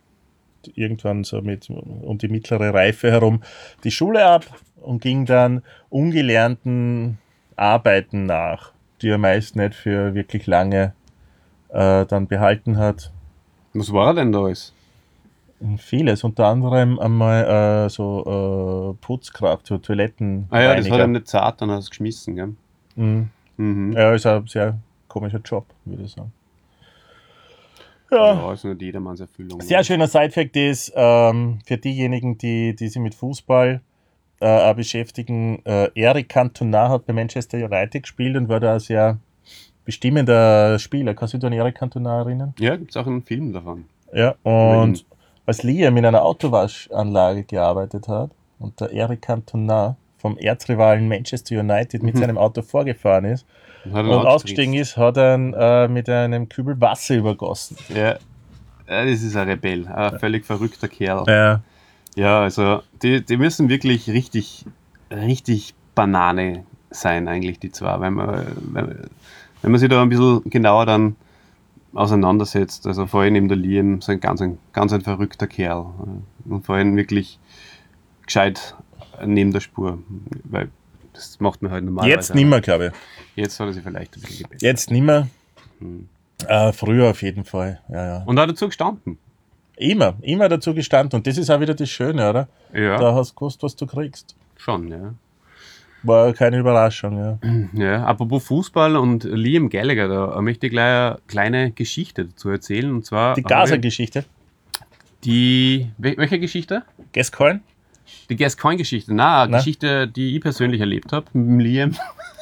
Speaker 1: irgendwann so um die mittlere Reife herum die Schule ab und ging dann ungelernten Arbeiten nach, die er meist nicht für wirklich lange dann behalten hat.
Speaker 2: Was war er denn da alles?
Speaker 1: Vieles, unter anderem einmal Putzkraft, so Toilettenreiniger.
Speaker 2: Ah ja, das hat er nicht zart, dann hat er es geschmissen, gell? Mhm.
Speaker 1: Ja, ist ein sehr komischer Job, würde ich sagen.
Speaker 2: Ja, ist nicht jedermanns Erfüllung.
Speaker 1: Sehr schöner Sidefact ist, für diejenigen, die sich mit Fußball beschäftigen, Eric Cantona hat bei Manchester United gespielt und war da ein sehr bestimmender Spieler. Kannst du dich an Eric Cantona erinnern?
Speaker 2: Ja, gibt es auch einen Film davon.
Speaker 1: Ja, und als Liam in einer Autowaschanlage gearbeitet hat und der Eric Cantona vom Erzrivalen Manchester United mit seinem Auto vorgefahren ist und ausgestiegen ist, hat er mit einem Kübel Wasser übergossen.
Speaker 2: Ja, das ist ein Rebell, ein völlig verrückter Kerl.
Speaker 1: Ja.
Speaker 2: Ja, also die müssen wirklich richtig Banane sein, eigentlich, die zwei. Wenn man sich da ein bisschen genauer dann auseinandersetzt, also vor allem der Liam, so ein ganz ein verrückter Kerl. Und vor allem wirklich gescheit neben der Spur, weil das macht man halt normalerweise.
Speaker 1: Jetzt nimmer, glaube ich.
Speaker 2: Jetzt hat er sich vielleicht ein bisschen gebessert.
Speaker 1: Jetzt nimmer. Früher auf jeden Fall. Ja.
Speaker 2: Und er hat dazu gestanden.
Speaker 1: Immer dazu gestanden. Und das ist auch wieder das Schöne, oder?
Speaker 2: Ja.
Speaker 1: Da hast du gewusst, was du kriegst.
Speaker 2: Schon, ja.
Speaker 1: War keine Überraschung, ja.
Speaker 2: Ja, apropos Fußball und Liam Gallagher, da möchte ich gleich eine kleine Geschichte dazu erzählen. Und zwar
Speaker 1: die Gaza-Geschichte.
Speaker 2: Welche Geschichte?
Speaker 1: Gascoigne?
Speaker 2: Die Gascoigne-Geschichte. Eine Geschichte, die ich persönlich erlebt habe mit dem Liam.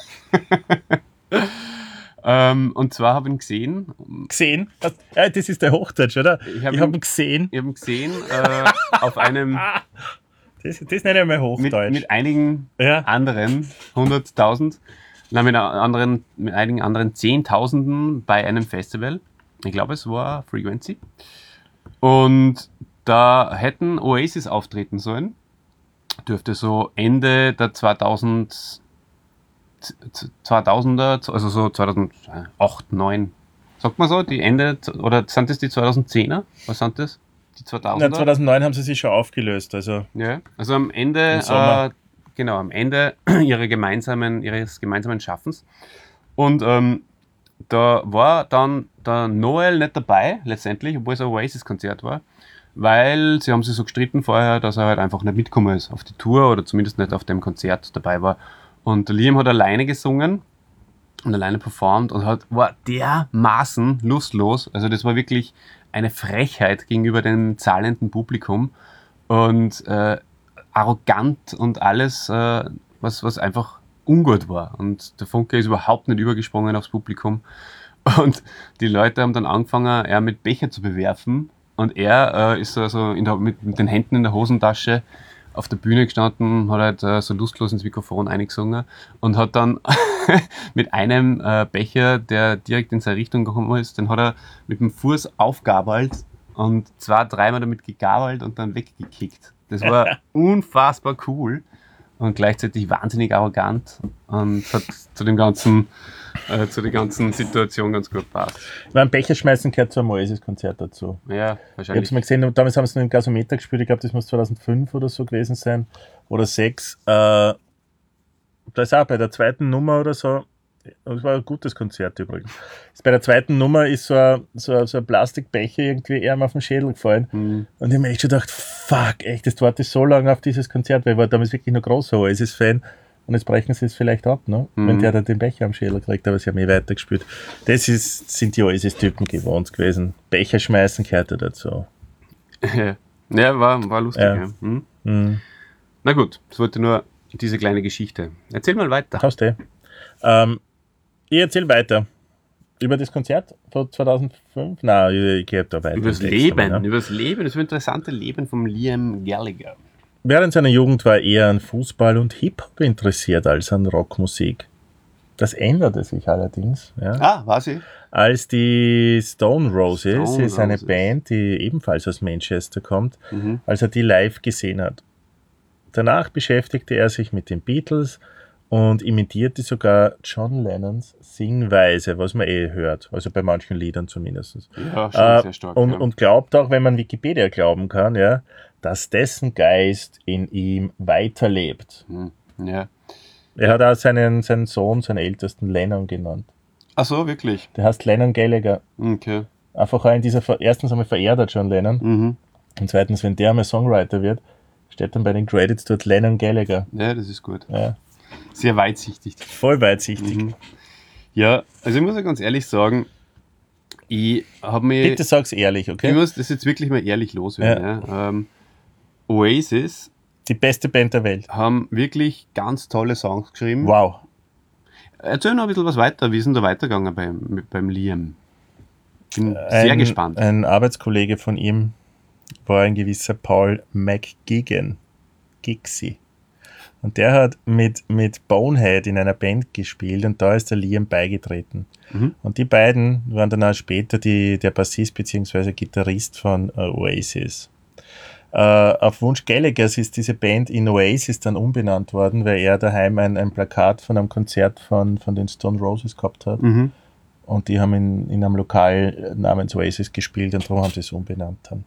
Speaker 2: Und zwar habe ich ihn gesehen.
Speaker 1: Gesehen? Ja, das ist der Hochdeutsch, oder? Ich habe ihn gesehen.
Speaker 2: Ich habe ihn gesehen auf einem...
Speaker 1: Das nenne ich mal Hochdeutsch.
Speaker 2: Mit einigen anderen 100.000, mit einigen anderen Zehntausenden bei einem Festival. Ich glaube, es war Frequency. Und da hätten Oasis auftreten sollen. Dürfte so Ende der 2000er, also so 2008, 2009. Sagt man so, die Ende, oder sind das die 2010er? Was sind das? Die 2000er?
Speaker 1: Ja, 2009 haben sie sich schon aufgelöst. Also,
Speaker 2: ja, also am Ende, am Ende ihres gemeinsamen Schaffens. Und da war dann der Noel nicht dabei, letztendlich, obwohl es ein Oasis-Konzert war, weil sie haben sich so gestritten vorher, dass er halt einfach nicht mitgekommen ist auf die Tour oder zumindest nicht auf dem Konzert dabei war. Und der Liam hat alleine gesungen und alleine performt und war dermaßen lustlos. Also das war wirklich eine Frechheit gegenüber dem zahlenden Publikum und arrogant und alles, was einfach ungut war. Und der Funke ist überhaupt nicht übergesprungen aufs Publikum. Und die Leute haben dann angefangen, er mit Becher zu bewerfen. Und er ist also mit den Händen in der Hosentasche auf der Bühne gestanden, hat halt so lustlos ins Mikrofon eingesungen und hat dann mit einem Becher, der direkt in seine Richtung gekommen ist, den hat er mit dem Fuß aufgabelt und 2-3 Mal damit gegabelt und dann weggekickt. Das war unfassbar cool und gleichzeitig wahnsinnig arrogant und hat zu der ganzen Situation ganz gut gepasst.
Speaker 1: Ein Becher schmeißen gehört zu einem Oasis-Konzert dazu.
Speaker 2: Ja,
Speaker 1: Ich habe
Speaker 2: wahrscheinlich.
Speaker 1: es mal gesehen, damals haben sie noch im Gasometer gespielt, ich glaube, das muss 2005 oder so gewesen sein, oder 2006. Da ist auch bei der zweiten Nummer oder so, das war ein gutes Konzert übrigens, bei der zweiten Nummer ist so ein Plastikbecher irgendwie eher auf den Schädel gefallen. Und ich habe mir echt schon gedacht, fuck, echt, das warte so lange auf dieses Konzert, weil ich war damals wirklich noch großer Oasis-Fan. Und jetzt brechen sie es vielleicht ab, ne? Wenn der dann den Becher am Schädel kriegt, aber sie haben weitergespielt. Das sind die Oasis-Typen gewohnt gewesen. Becher schmeißen gehört dazu.
Speaker 2: Ja, war lustig. Ja. Na gut, das wollte nur diese kleine Geschichte. Erzähl mal weiter.
Speaker 1: Hast du. Ich erzähle weiter. Über das Konzert von 2005? Nein, ich gehe da weiter.
Speaker 2: Über das interessante Leben von Liam Gallagher.
Speaker 1: Während seiner Jugend war er eher an Fußball und Hip-Hop interessiert als an Rockmusik. Das änderte sich allerdings. Ja.
Speaker 2: War sie?
Speaker 1: Als die Stone Roses ist eine Band, die ebenfalls aus Manchester kommt, als er die live gesehen hat. Danach beschäftigte er sich mit den Beatles und imitierte sogar John Lennons Singweise, was man hört, also bei manchen Liedern zumindest.
Speaker 2: Ja, schon sehr stark.
Speaker 1: Und glaubt auch, wenn man Wikipedia glauben kann, ja, dass dessen Geist in ihm weiterlebt.
Speaker 2: Ja.
Speaker 1: Er hat auch seinen Sohn, seinen ältesten Lennon genannt.
Speaker 2: Ach so, wirklich?
Speaker 1: Der heißt Lennon Gallagher.
Speaker 2: Okay.
Speaker 1: Einfach auch in dieser, erstens einmal verehrt er John Lennon und zweitens, wenn der einmal Songwriter wird, steht dann bei den Credits dort Lennon Gallagher.
Speaker 2: Ja, das ist gut.
Speaker 1: Ja.
Speaker 2: Sehr weitsichtig.
Speaker 1: Voll weitsichtig.
Speaker 2: Ja, also ich muss ja ganz ehrlich sagen, ich habe mich...
Speaker 1: Bitte sag's ehrlich, okay?
Speaker 2: Ich muss das jetzt wirklich mal ehrlich loswerden. Ja. Oasis
Speaker 1: Die beste Band der Welt.
Speaker 2: haben wirklich ganz tolle Songs geschrieben.
Speaker 1: Wow.
Speaker 2: Erzähl noch ein bisschen was weiter. Wie ist denn da weitergegangen beim Liam? Bin sehr gespannt.
Speaker 1: Ein Arbeitskollege von ihm war ein gewisser Paul McGuigan. Gixi. Und der hat mit Bonehead in einer Band gespielt und da ist der Liam beigetreten. Und die beiden waren dann auch später der Bassist bzw. Gitarrist von Oasis. Auf Wunsch Gallaghers ist diese Band in Oasis dann umbenannt worden, weil er daheim ein Plakat von einem Konzert von den Stone Roses gehabt hat. Und die haben in einem Lokal namens Oasis gespielt und darum haben sie es umbenannt dann.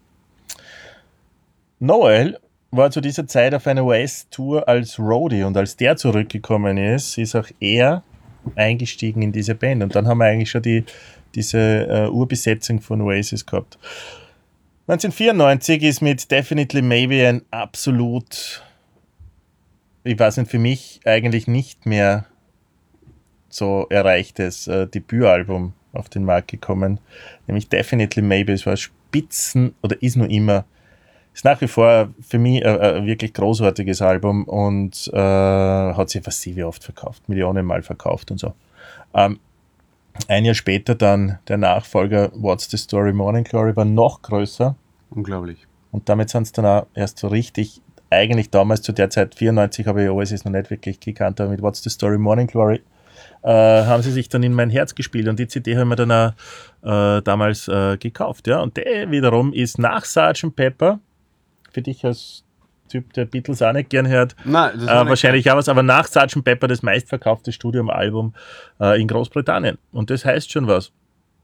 Speaker 1: Noel war zu dieser Zeit auf einer US-Tour als Roadie und als der zurückgekommen ist auch er eingestiegen in diese Band und dann haben wir eigentlich schon diese Urbesetzung von Oasis gehabt. 1994 ist mit Definitely Maybe ein absolut, ich weiß nicht, für mich eigentlich nicht mehr so erreichtes Debütalbum auf den Markt gekommen, nämlich Definitely Maybe. Es war Spitzen oder ist noch immer. Ist nach wie vor für mich ein wirklich großartiges Album und hat sich massiv oft verkauft, Millionen Mal verkauft und so. Ein Jahr später dann der Nachfolger What's the Story Morning Glory war noch größer.
Speaker 2: Unglaublich.
Speaker 1: Und damit sind es dann auch erst so richtig, eigentlich damals zu der Zeit, 94 habe ich Oasis noch nicht wirklich gekannt, aber mit What's the Story Morning Glory haben sie sich dann in mein Herz gespielt und die CD haben wir dann auch damals gekauft. Ja? Und der wiederum ist nach Sgt. Pepper, für dich als Typ, der Beatles auch nicht gern hört,
Speaker 2: Nein, das
Speaker 1: wahrscheinlich auch was, aber nach Sgt. Pepper das meistverkaufte Studioalbum in Großbritannien. Und das heißt schon was.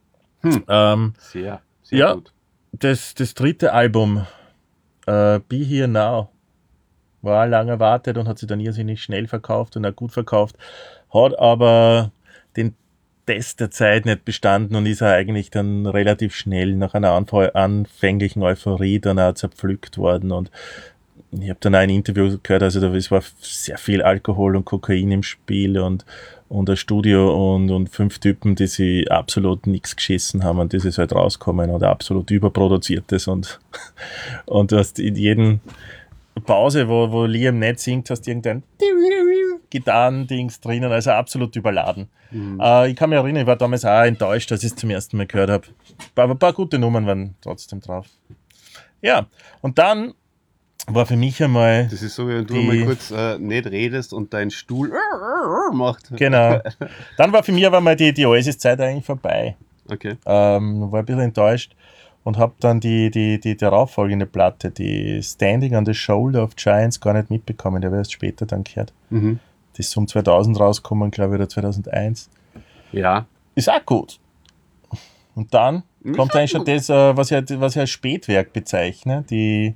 Speaker 2: Sehr
Speaker 1: ja,
Speaker 2: gut.
Speaker 1: Das dritte Album, Be Here Now, war lang erwartet und hat sich dann irrsinnig schnell verkauft und auch gut verkauft, hat aber den Test der Zeit nicht bestanden und ist er eigentlich dann relativ schnell nach einer anfänglichen Euphorie dann auch zerpflückt worden und ich habe dann auch ein Interview gehört, also es war sehr viel Alkohol und Kokain im Spiel und ein Studio und 5 Typen, die sich absolut nichts geschissen haben und das ist halt rauskommen und absolut überproduziertes und du hast in jedem Pause, wo Liam nicht singt, hast du irgendein Gitarrendings drinnen, also absolut überladen. Ich kann mich erinnern, ich war damals auch enttäuscht, als ich es zum ersten Mal gehört habe. Aber ein paar gute Nummern waren trotzdem drauf. Ja, und dann war für mich einmal...
Speaker 2: Das ist so, wenn du mal kurz nicht redest und dein Stuhl macht.
Speaker 1: Genau. Dann war für mich aber mal die Oasis-Zeit eigentlich vorbei.
Speaker 2: Okay.
Speaker 1: War ein bisschen enttäuscht und habe dann die darauffolgende Platte, die Standing on the Shoulder of Giants, gar nicht mitbekommen. Die habe ich erst später dann gehört. Die ist um 2000 rausgekommen, glaube ich, oder 2001.
Speaker 2: Ja.
Speaker 1: Ist auch gut. Und dann kommt eigentlich schon das, was ich als Spätwerk bezeichne, die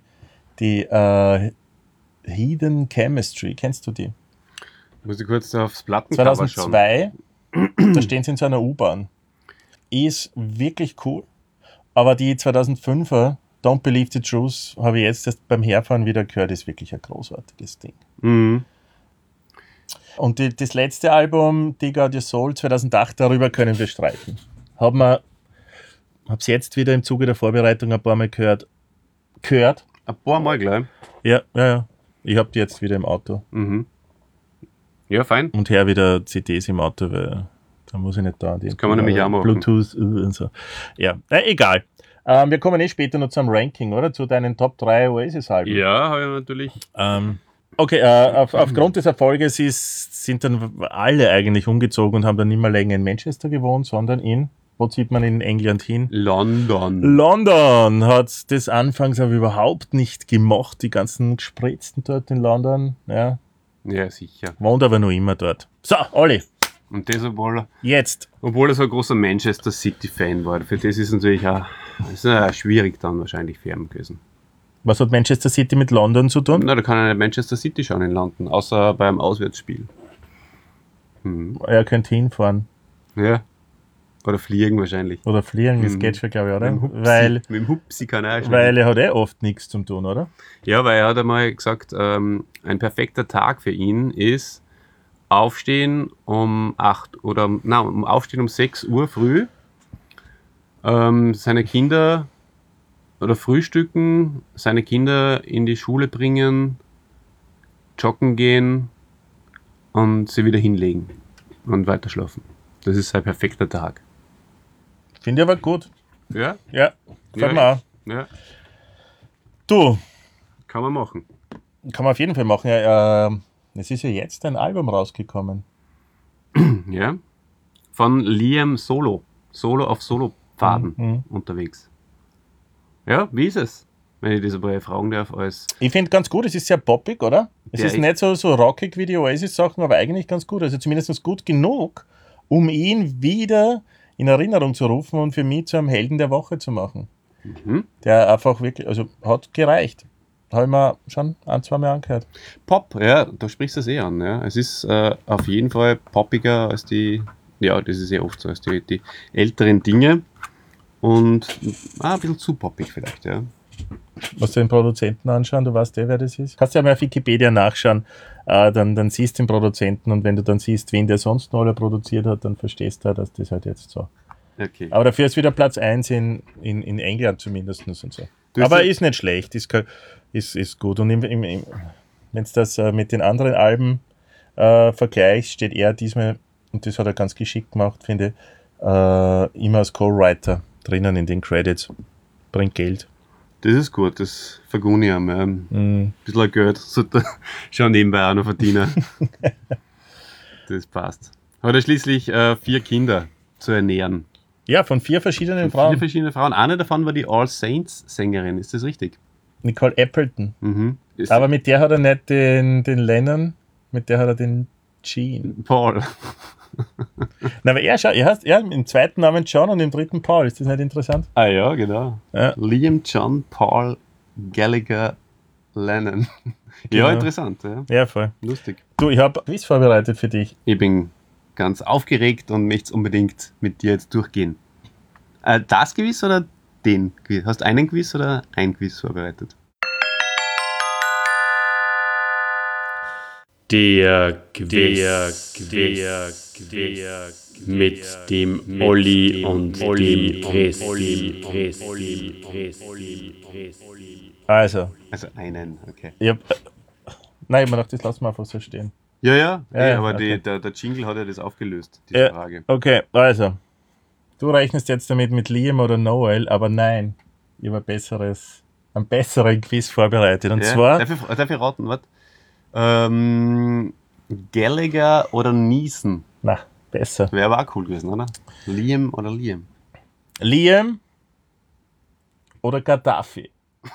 Speaker 1: Hidden Chemistry. Kennst du die?
Speaker 2: Muss ich kurz aufs Plattencover schauen.
Speaker 1: 2002, da stehen sie in so einer U-Bahn. Ist wirklich cool. Aber die 2005er, Don't Believe the Truth, habe ich jetzt erst beim Herfahren wieder gehört, ist wirklich ein großartiges Ding. Und das letzte Album, Dig Out Your Soul, 2008, darüber können wir streiten. Hab's jetzt wieder im Zuge der Vorbereitung ein paar Mal gehört.
Speaker 2: Ein paar Mal gleich.
Speaker 1: Ja. Ich hab die jetzt wieder im Auto.
Speaker 2: Ja, fein.
Speaker 1: Und her wieder CDs im Auto, weil da muss ich nicht da.
Speaker 2: Das kann man nämlich auch machen.
Speaker 1: Bluetooth und so. Ja, egal. Wir kommen später noch zum Ranking, oder? Zu deinen Top 3 Oasis-Alben.
Speaker 2: Ja, habe ich natürlich.
Speaker 1: Okay, aufgrund des Erfolges sind dann alle eigentlich umgezogen und haben dann nicht mehr länger in Manchester gewohnt, sondern wo zieht man in England hin? London hat das anfangs aber überhaupt nicht gemacht, die ganzen Gespritzten dort in London, ja.
Speaker 2: Ja, sicher.
Speaker 1: Wohnt aber noch immer dort. So, Olli,
Speaker 2: Und das, obwohl
Speaker 1: jetzt.
Speaker 2: er so ein großer Manchester City-Fan war. Für das ist natürlich auch, schwierig dann wahrscheinlich für ihn gewesen.
Speaker 1: Was hat Manchester City mit London zu tun?
Speaker 2: Na, da kann er nicht Manchester City schauen in London, außer beim Auswärtsspiel.
Speaker 1: Er könnte hinfahren.
Speaker 2: Ja. Oder fliegen wahrscheinlich.
Speaker 1: Oder fliegen, das geht schon, glaube ich, oder?
Speaker 2: Mit dem Hupsi kann er auch schon.
Speaker 1: Weil er hat oft nichts zu tun, oder?
Speaker 2: Ja, weil er hat einmal gesagt, ein perfekter Tag für ihn ist aufstehen um 6 Uhr früh, seine Kinder oder frühstücken, seine Kinder in die Schule bringen, joggen gehen und sie wieder hinlegen und weiter schlafen. Das ist sein perfekter Tag.
Speaker 1: Finde ich aber gut.
Speaker 2: Ja?
Speaker 1: Ja, gefällt mir auch.
Speaker 2: Ja,
Speaker 1: Du,
Speaker 2: kann man machen.
Speaker 1: kann man auf jeden Fall machen. Ja, es ist ja jetzt ein Album rausgekommen.
Speaker 2: Ja. Von Liam Solo. Solo auf Solo-Pfaden unterwegs. Ja, wie ist es? Wenn ich das aber fragen darf, als.
Speaker 1: Ich finde ganz gut, es ist sehr poppig, oder? Es
Speaker 2: Ja,
Speaker 1: ist nicht so rockig wie die Oasis-Sachen, aber eigentlich ganz gut. Also zumindest gut genug, um ihn wieder in Erinnerung zu rufen und für mich zu einem Helden der Woche zu machen. Der einfach wirklich, also hat gereicht. Habe ich mir schon 1-2 Mal angehört.
Speaker 2: Pop, ja, da sprichst du es an. Ja. Es ist auf jeden Fall poppiger als die, ja, das ist ja oft so, als die älteren Dinge. Und ein bisschen zu poppig vielleicht, ja.
Speaker 1: Musst du den Produzenten anschauen, du weißt wer das ist. Kannst du ja mal auf Wikipedia nachschauen, dann siehst du den Produzenten und wenn du dann siehst, wen der sonst noch alle produziert hat, dann verstehst du, dass das halt jetzt so.
Speaker 2: Okay.
Speaker 1: Aber dafür ist wieder Platz 1 in England zumindest und so. Aber ist nicht schlecht, ist gut. Und wenn du das mit den anderen Alben vergleichst, steht er diesmal, und das hat er ganz geschickt gemacht, finde ich, immer als Co-Writer drinnen in den Credits. Bringt Geld.
Speaker 2: Das ist gut, das vergunne ich ihm. Ja. Ein bisschen Geld sollte er schon nebenbei auch noch verdienen. Das passt. Hat er schließlich 4 Kinder zu ernähren.
Speaker 1: Ja, von 4 verschiedenen Frauen.
Speaker 2: 4 verschiedene Frauen. Eine davon war die All Saints-Sängerin, ist das richtig?
Speaker 1: Nicole Appleton.
Speaker 2: Ist
Speaker 1: Aber mit der hat er nicht den Lennon, mit der hat er den Gene.
Speaker 2: Paul.
Speaker 1: Na, aber er heißt im zweiten Namen John und im dritten Paul. Ist das nicht interessant?
Speaker 2: Ah ja, genau.
Speaker 1: Ja.
Speaker 2: Liam John Paul Gallagher Lennon.
Speaker 1: Genau.
Speaker 2: Ja, interessant. Ja.
Speaker 1: Ja, voll.
Speaker 2: Lustig.
Speaker 1: Du, ich habe Quiz vorbereitet für dich.
Speaker 2: Ich bin ganz aufgeregt und möchte es unbedingt mit dir jetzt durchgehen. Das Quiz oder den Quiz? Hast du einen Quiz oder ein Quiz vorbereitet?
Speaker 4: Der Quiz mit dem Olli und dem Christi.
Speaker 1: Also,
Speaker 2: einen, okay.
Speaker 1: ich hab mir gedacht, das lassen wir einfach so stehen.
Speaker 2: Ja,
Speaker 1: Ja,
Speaker 2: aber
Speaker 1: okay.
Speaker 2: der Jingle hat ja das aufgelöst, diese Frage.
Speaker 1: Okay, also. Du rechnest jetzt damit mit Liam oder Noel, aber nein. Ich habe einen besseren Quiz vorbereitet. Und zwar.
Speaker 2: Darf ich raten, was? Gallagher oder Neeson?
Speaker 1: Na, besser.
Speaker 2: Wäre aber auch cool gewesen, oder? Liam oder Liam?
Speaker 1: Liam oder Gaddafi?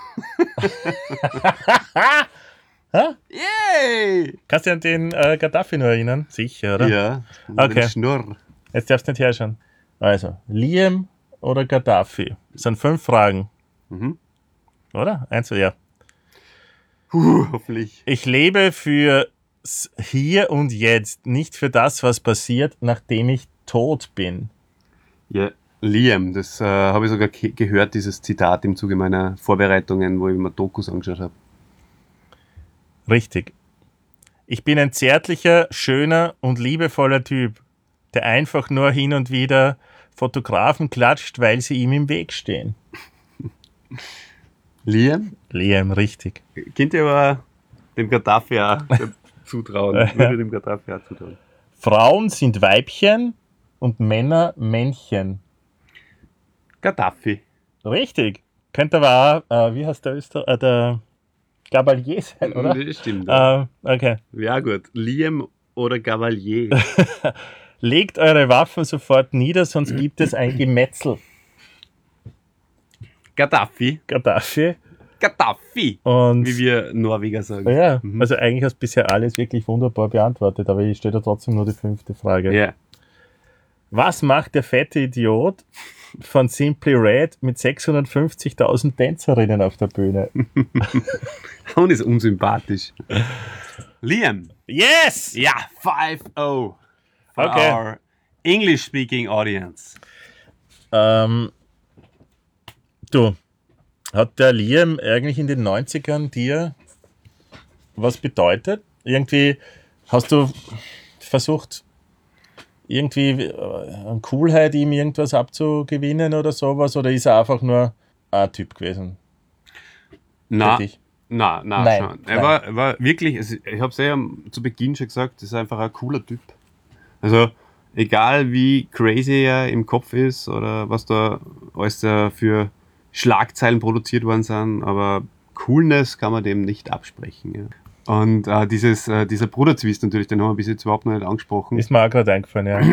Speaker 2: Yay!
Speaker 1: Kannst du dich an den Gaddafi noch erinnern? Sicher, oder?
Speaker 2: Ja,
Speaker 1: Okay.
Speaker 2: den Schnurr.
Speaker 1: Jetzt darfst du nicht herschauen. Also, Liam oder Gaddafi? Das sind 5 Fragen. Oder? 1, ja.
Speaker 2: Hoffentlich.
Speaker 1: Ich lebe für hier und jetzt, nicht für das, was passiert, nachdem ich tot bin.
Speaker 2: Ja, Liam, das habe ich sogar gehört, dieses Zitat im Zuge meiner Vorbereitungen, wo ich mir Dokus angeschaut habe.
Speaker 1: Richtig. Ich bin ein zärtlicher, schöner und liebevoller Typ, der einfach nur hin und wieder Fotografen klatscht, weil sie ihm im Weg stehen.
Speaker 2: Liam?
Speaker 1: Liam, richtig.
Speaker 2: Könnt ihr aber dem Gaddafi auch zutrauen. Würde dem Gaddafi auch zutrauen.
Speaker 1: Frauen sind Weibchen und Männer Männchen.
Speaker 2: Gaddafi.
Speaker 1: Richtig. Könnte aber auch, wie heißt der Gabalier sein, oder?
Speaker 2: Das stimmt.
Speaker 1: Okay.
Speaker 2: Ja gut. Liam oder Gavalier.
Speaker 1: Legt eure Waffen sofort nieder, sonst gibt es ein Gemetzel.
Speaker 2: Gaddafi.
Speaker 1: Gaddafi.
Speaker 2: Gaddafi,
Speaker 1: Und
Speaker 2: wie wir Norweger sagen.
Speaker 1: ja, also eigentlich hast du bisher alles wirklich wunderbar beantwortet, aber ich stelle da trotzdem nur die 5. Frage.
Speaker 2: Ja.
Speaker 1: Was macht der fette Idiot von Simply Red mit 650.000 Tänzerinnen auf der Bühne?
Speaker 2: Und ist unsympathisch. Liam.
Speaker 1: Yes!
Speaker 2: Ja, 5-0 for
Speaker 1: Okay.
Speaker 2: our English-speaking audience.
Speaker 1: Du, hat der Liam eigentlich in den 90ern dir was bedeutet? Irgendwie hast du versucht, irgendwie an Coolheit ihm irgendwas abzugewinnen oder sowas? Oder ist er einfach nur ein Typ gewesen?
Speaker 2: Na,
Speaker 1: Für dich?
Speaker 2: na,
Speaker 1: Nein,
Speaker 2: schon.
Speaker 1: nein.
Speaker 2: Er war wirklich, also ich habe es ja zu Beginn schon gesagt, das ist einfach ein cooler Typ. Also, egal wie crazy er im Kopf ist oder was da alles da für Schlagzeilen produziert worden sind, aber Coolness kann man dem nicht absprechen. Ja. Und dieser Bruderzwist natürlich, den haben wir bis jetzt überhaupt noch nicht angesprochen.
Speaker 1: Ist mir auch gerade eingefallen, ja.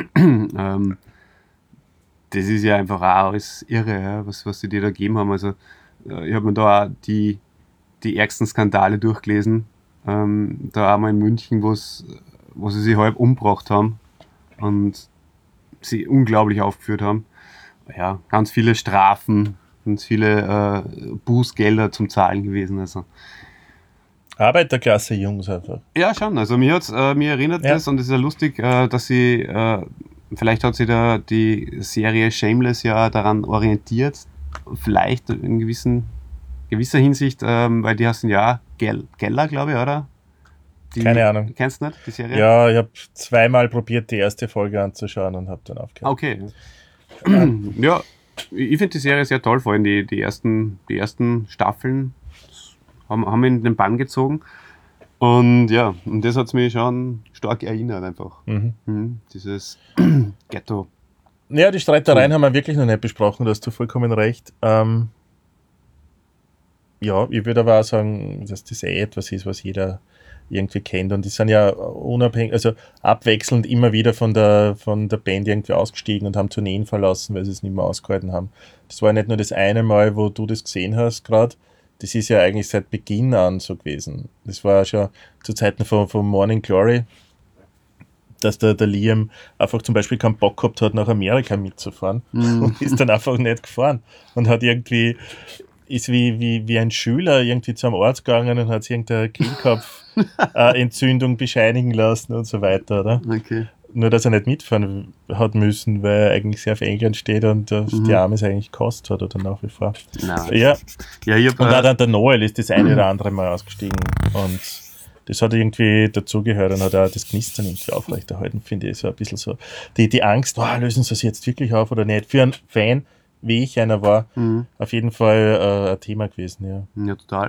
Speaker 2: Das ist ja einfach auch alles irre, ja, was sie dir da gegeben haben. Also, ich habe mir da auch die ärgsten Skandale durchgelesen. Da auch mal in München, wo sie sich halb umgebracht haben und sie unglaublich aufgeführt haben. Ja, ganz viele Strafen, ganz viele Bußgelder zum Zahlen gewesen. Also.
Speaker 1: Arbeiterklasse Jungs einfach.
Speaker 2: Ja, schon. Also mir erinnert das und es ist ja lustig, dass sie, vielleicht hat sie da die Serie Shameless ja daran orientiert, vielleicht in gewisser Hinsicht, weil die heißen ja Geller, glaube ich, oder?
Speaker 1: Keine Ahnung.
Speaker 2: Kennst du nicht, die Serie?
Speaker 1: Ja, ich habe zweimal probiert, die erste Folge anzuschauen und habe dann aufgehört.
Speaker 2: Okay. Ja, ich finde die Serie sehr toll, vor allem die ersten Staffeln haben in den Bann gezogen. Und ja, und das hat es mich schon stark erinnert einfach. Dieses Ghetto.
Speaker 1: Ja, die Streitereien haben wir wirklich noch nicht besprochen, da hast du vollkommen recht. Ja, ich würde aber auch sagen, dass das etwas ist, was jeder irgendwie kennt. Und die sind ja unabhängig, also abwechselnd immer wieder von der Band irgendwie ausgestiegen und haben Tourneen verlassen, weil sie es nicht mehr ausgehalten haben. Das war nicht nur das eine Mal, wo du das gesehen hast gerade. Das ist ja eigentlich seit Beginn an so gewesen. Das war schon zu Zeiten von Morning Glory, dass der Liam einfach zum Beispiel keinen Bock gehabt hat, nach Amerika mitzufahren und ist dann einfach nicht gefahren und hat irgendwie, ist wie ein Schüler irgendwie zum Arzt gegangen und hat sich irgendeine Kehlkopfentzündung bescheinigen lassen und so weiter, oder?
Speaker 2: Okay.
Speaker 1: Nur, dass er nicht mitfahren hat müssen, weil er eigentlich sehr für England steht und die Arme es eigentlich gekostet hat oder nach wie vor.
Speaker 2: Nein.
Speaker 1: Ja.
Speaker 2: Ja, ich hab,
Speaker 1: Und auch dann der Noel ist das eine oder andere Mal ausgestiegen und das hat irgendwie dazugehört und hat auch das Knistern irgendwie aufrechterhalten, finde ich. So ein bisschen so die Angst, lösen sie es jetzt wirklich auf oder nicht? Für einen Fan, wie ich einer war, auf jeden Fall ein Thema gewesen, ja.
Speaker 2: Ja, total.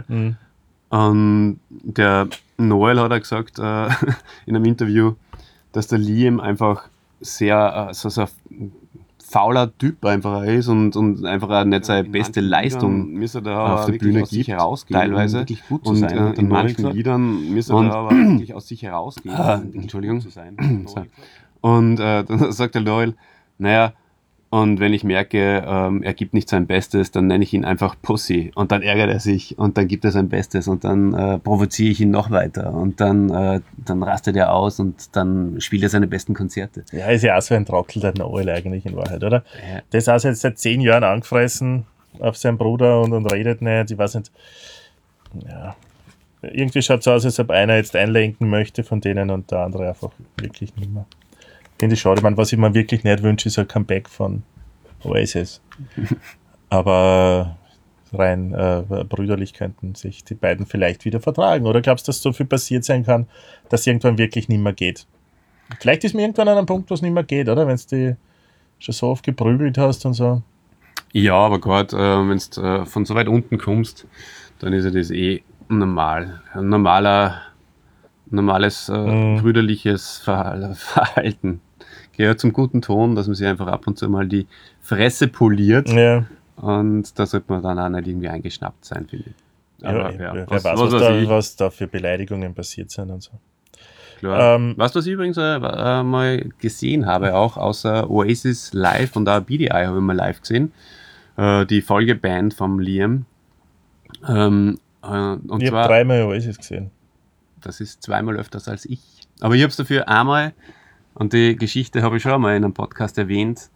Speaker 2: Der Noel hat auch gesagt in einem Interview, dass der Liam einfach sehr so ein fauler Typ einfach ist und einfach auch nicht seine beste Leistung auf der Bühne gibt, teilweise.
Speaker 5: Wirklich gut zu
Speaker 2: Und
Speaker 5: sein,
Speaker 2: in manchen Liedern müsste er aber wirklich aus sich herausgehen. Entschuldigung.
Speaker 5: Zu sein.
Speaker 2: So. Und dann sagt der Noel, naja, und wenn ich merke, er gibt nicht sein Bestes, dann nenne ich ihn einfach Pussy. Und dann ärgert er sich und dann gibt er sein Bestes und dann provoziere ich ihn noch weiter. Und dann rastet er aus und dann spielt er seine besten Konzerte.
Speaker 1: Ja, ist ja auch so ein Trottel, der Noel eigentlich in Wahrheit, oder?
Speaker 2: Ja.
Speaker 1: Der ist auch seit 10 Jahren angefressen auf seinen Bruder und redet nicht. Ich weiß nicht. Ja. Irgendwie schaut es aus, als ob einer jetzt einlenken möchte von denen und der andere einfach wirklich nicht mehr. Finde ich schade. Ich meine, was ich mir wirklich nicht wünsche, ist ein Comeback von Oasis. Aber rein brüderlich könnten sich die beiden vielleicht wieder vertragen. Oder glaubst du, dass so viel passiert sein kann, dass irgendwann wirklich nicht mehr geht? Vielleicht ist mir irgendwann an einem Punkt, wo es nicht mehr geht, oder? Wenn du die schon so oft geprügelt hast und so.
Speaker 2: Ja, aber gerade wenn du von so weit unten kommst, dann ist ja das normal. Ein normales brüderliches Verhalten. Gehört zum guten Ton, dass man sich einfach ab und zu mal die Fresse poliert.
Speaker 1: Ja.
Speaker 2: Und da sollte man dann auch nicht irgendwie eingeschnappt sein, finde ich. Aber,
Speaker 1: Wer weiß, was da für Beleidigungen passiert sind und so.
Speaker 2: Klar. Was ich übrigens mal gesehen habe, auch außer Oasis live und auch BDI habe ich mal live gesehen, die Folgeband vom Liam. Und
Speaker 1: Ich habe
Speaker 2: zwar,
Speaker 1: 3-mal Oasis gesehen.
Speaker 2: das ist 2-mal öfters als ich. Aber ich habe es dafür einmal, und die Geschichte habe ich schon einmal in einem Podcast erwähnt,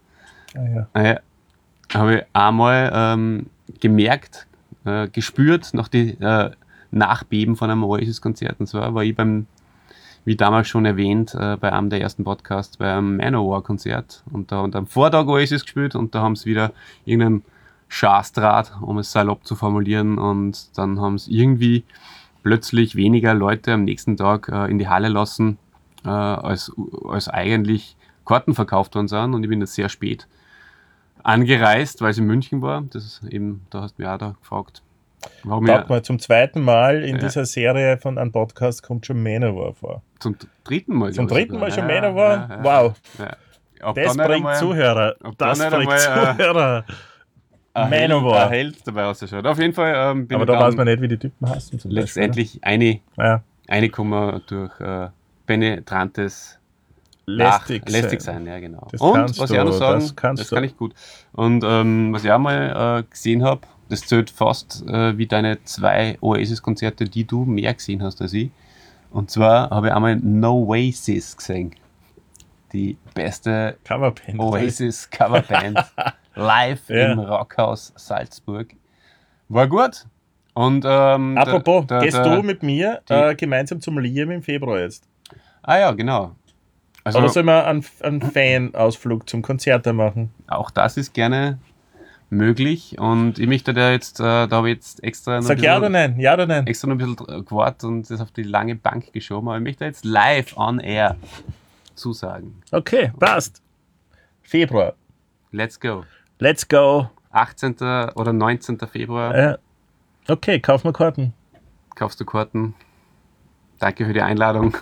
Speaker 2: habe ich einmal gemerkt, gespürt, nach die Nachbeben von einem Oasis-Konzert. Und zwar war ich wie damals schon erwähnt, bei einem der ersten Podcasts, bei einem Manowar-Konzert. Und da haben am Vortag Oasis gespielt und da haben sie wieder irgendeinen Schaßdraht, um es salopp zu formulieren. Und dann haben es irgendwie plötzlich weniger Leute am nächsten Tag in die Halle lassen, als eigentlich Karten verkauft worden sind. Und ich bin jetzt sehr spät angereist, weil es in München war. Das ist eben, da hast du mich auch da gefragt. Warum
Speaker 1: Mal zum zweiten Mal in dieser Serie von einem Podcast kommt schon Manowar vor.
Speaker 2: Zum dritten Mal.
Speaker 1: Zum dritten Mal schon Manowar? Wow.
Speaker 2: Ja.
Speaker 1: Das bringt Zuhörer. Das bringt Zuhörer.
Speaker 2: Manowar. Ein Held dabei ausschaut. Auf jeden Fall bin
Speaker 1: aber
Speaker 2: ich
Speaker 1: da weiß man nicht, wie die Typen heißen.
Speaker 2: Letztendlich reingekommen durch penetrantes
Speaker 1: lästig
Speaker 2: sein. Ja, genau.
Speaker 1: Das
Speaker 2: und was ich auch noch sagen,
Speaker 1: das
Speaker 2: kann ich gut. Und was ich auch mal gesehen habe, das zählt fast wie deine 2 Oasis-Konzerte, die du mehr gesehen hast als ich. Und zwar habe ich einmal Noasis gesehen. Die beste
Speaker 1: Coverband.
Speaker 2: Oasis-Coverband. Live im Rockhaus Salzburg. War gut. Und
Speaker 1: apropos, gehst du mit mir gemeinsam zum Liam im Februar jetzt?
Speaker 2: Ah ja, genau. Also,
Speaker 1: oder sollen wir einen Fan-Ausflug zum Konzert machen?
Speaker 2: Auch das ist gerne möglich. Und ich möchte da jetzt, da habe ich jetzt extra
Speaker 1: Sag ja oder nein, ja oder nein.
Speaker 2: Extra noch ein bisschen gewartet und das auf die lange Bank geschoben. Aber ich möchte jetzt live on air zusagen.
Speaker 1: Okay, passt. Februar.
Speaker 2: Let's go.
Speaker 1: Let's go.
Speaker 2: 18. oder 19. Februar.
Speaker 1: Okay, kauf mal Karten.
Speaker 2: Kaufst du Karten? Danke für die Einladung.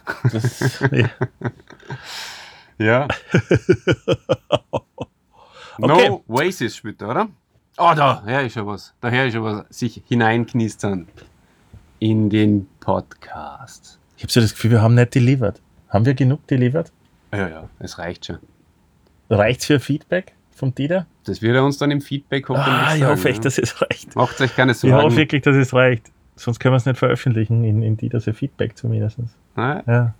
Speaker 2: Ja.
Speaker 1: Okay.
Speaker 2: No Oasis spielt er, oder? Oh, da ist schon was. Daher ist schon was sich hineinknistern in den Podcast.
Speaker 1: Ich habe so das Gefühl, wir haben nicht delivered. Haben wir genug delivered?
Speaker 2: Ja, es reicht schon.
Speaker 1: Reicht's für Feedback vom Dieter?
Speaker 2: Das wird er uns dann im Feedback hoffentlich sagen.
Speaker 1: Ich hoffe echt, dass es reicht.
Speaker 2: Macht euch keine Sorgen.
Speaker 1: Ich hoffe wirklich, dass es reicht. Sonst können wir es nicht veröffentlichen, in Dieter sein Feedback zumindest.
Speaker 2: Naja.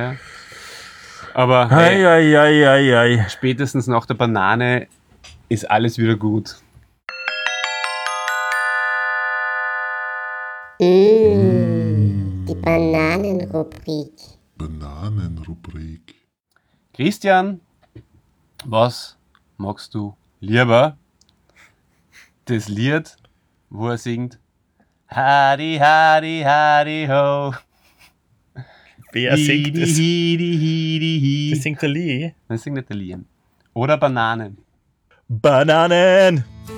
Speaker 2: Aber spätestens nach der Banane ist alles wieder gut.
Speaker 5: Die Bananenrubrik.
Speaker 2: Christian, was magst du lieber? Das Lied, wo er singt Hadi, Hadi, Hadi, ho.
Speaker 1: Wer singt das?
Speaker 2: Hidi.
Speaker 1: Das singt der Lee.
Speaker 2: Das singt nicht der Liam. Oder Bananen.
Speaker 1: Bananen!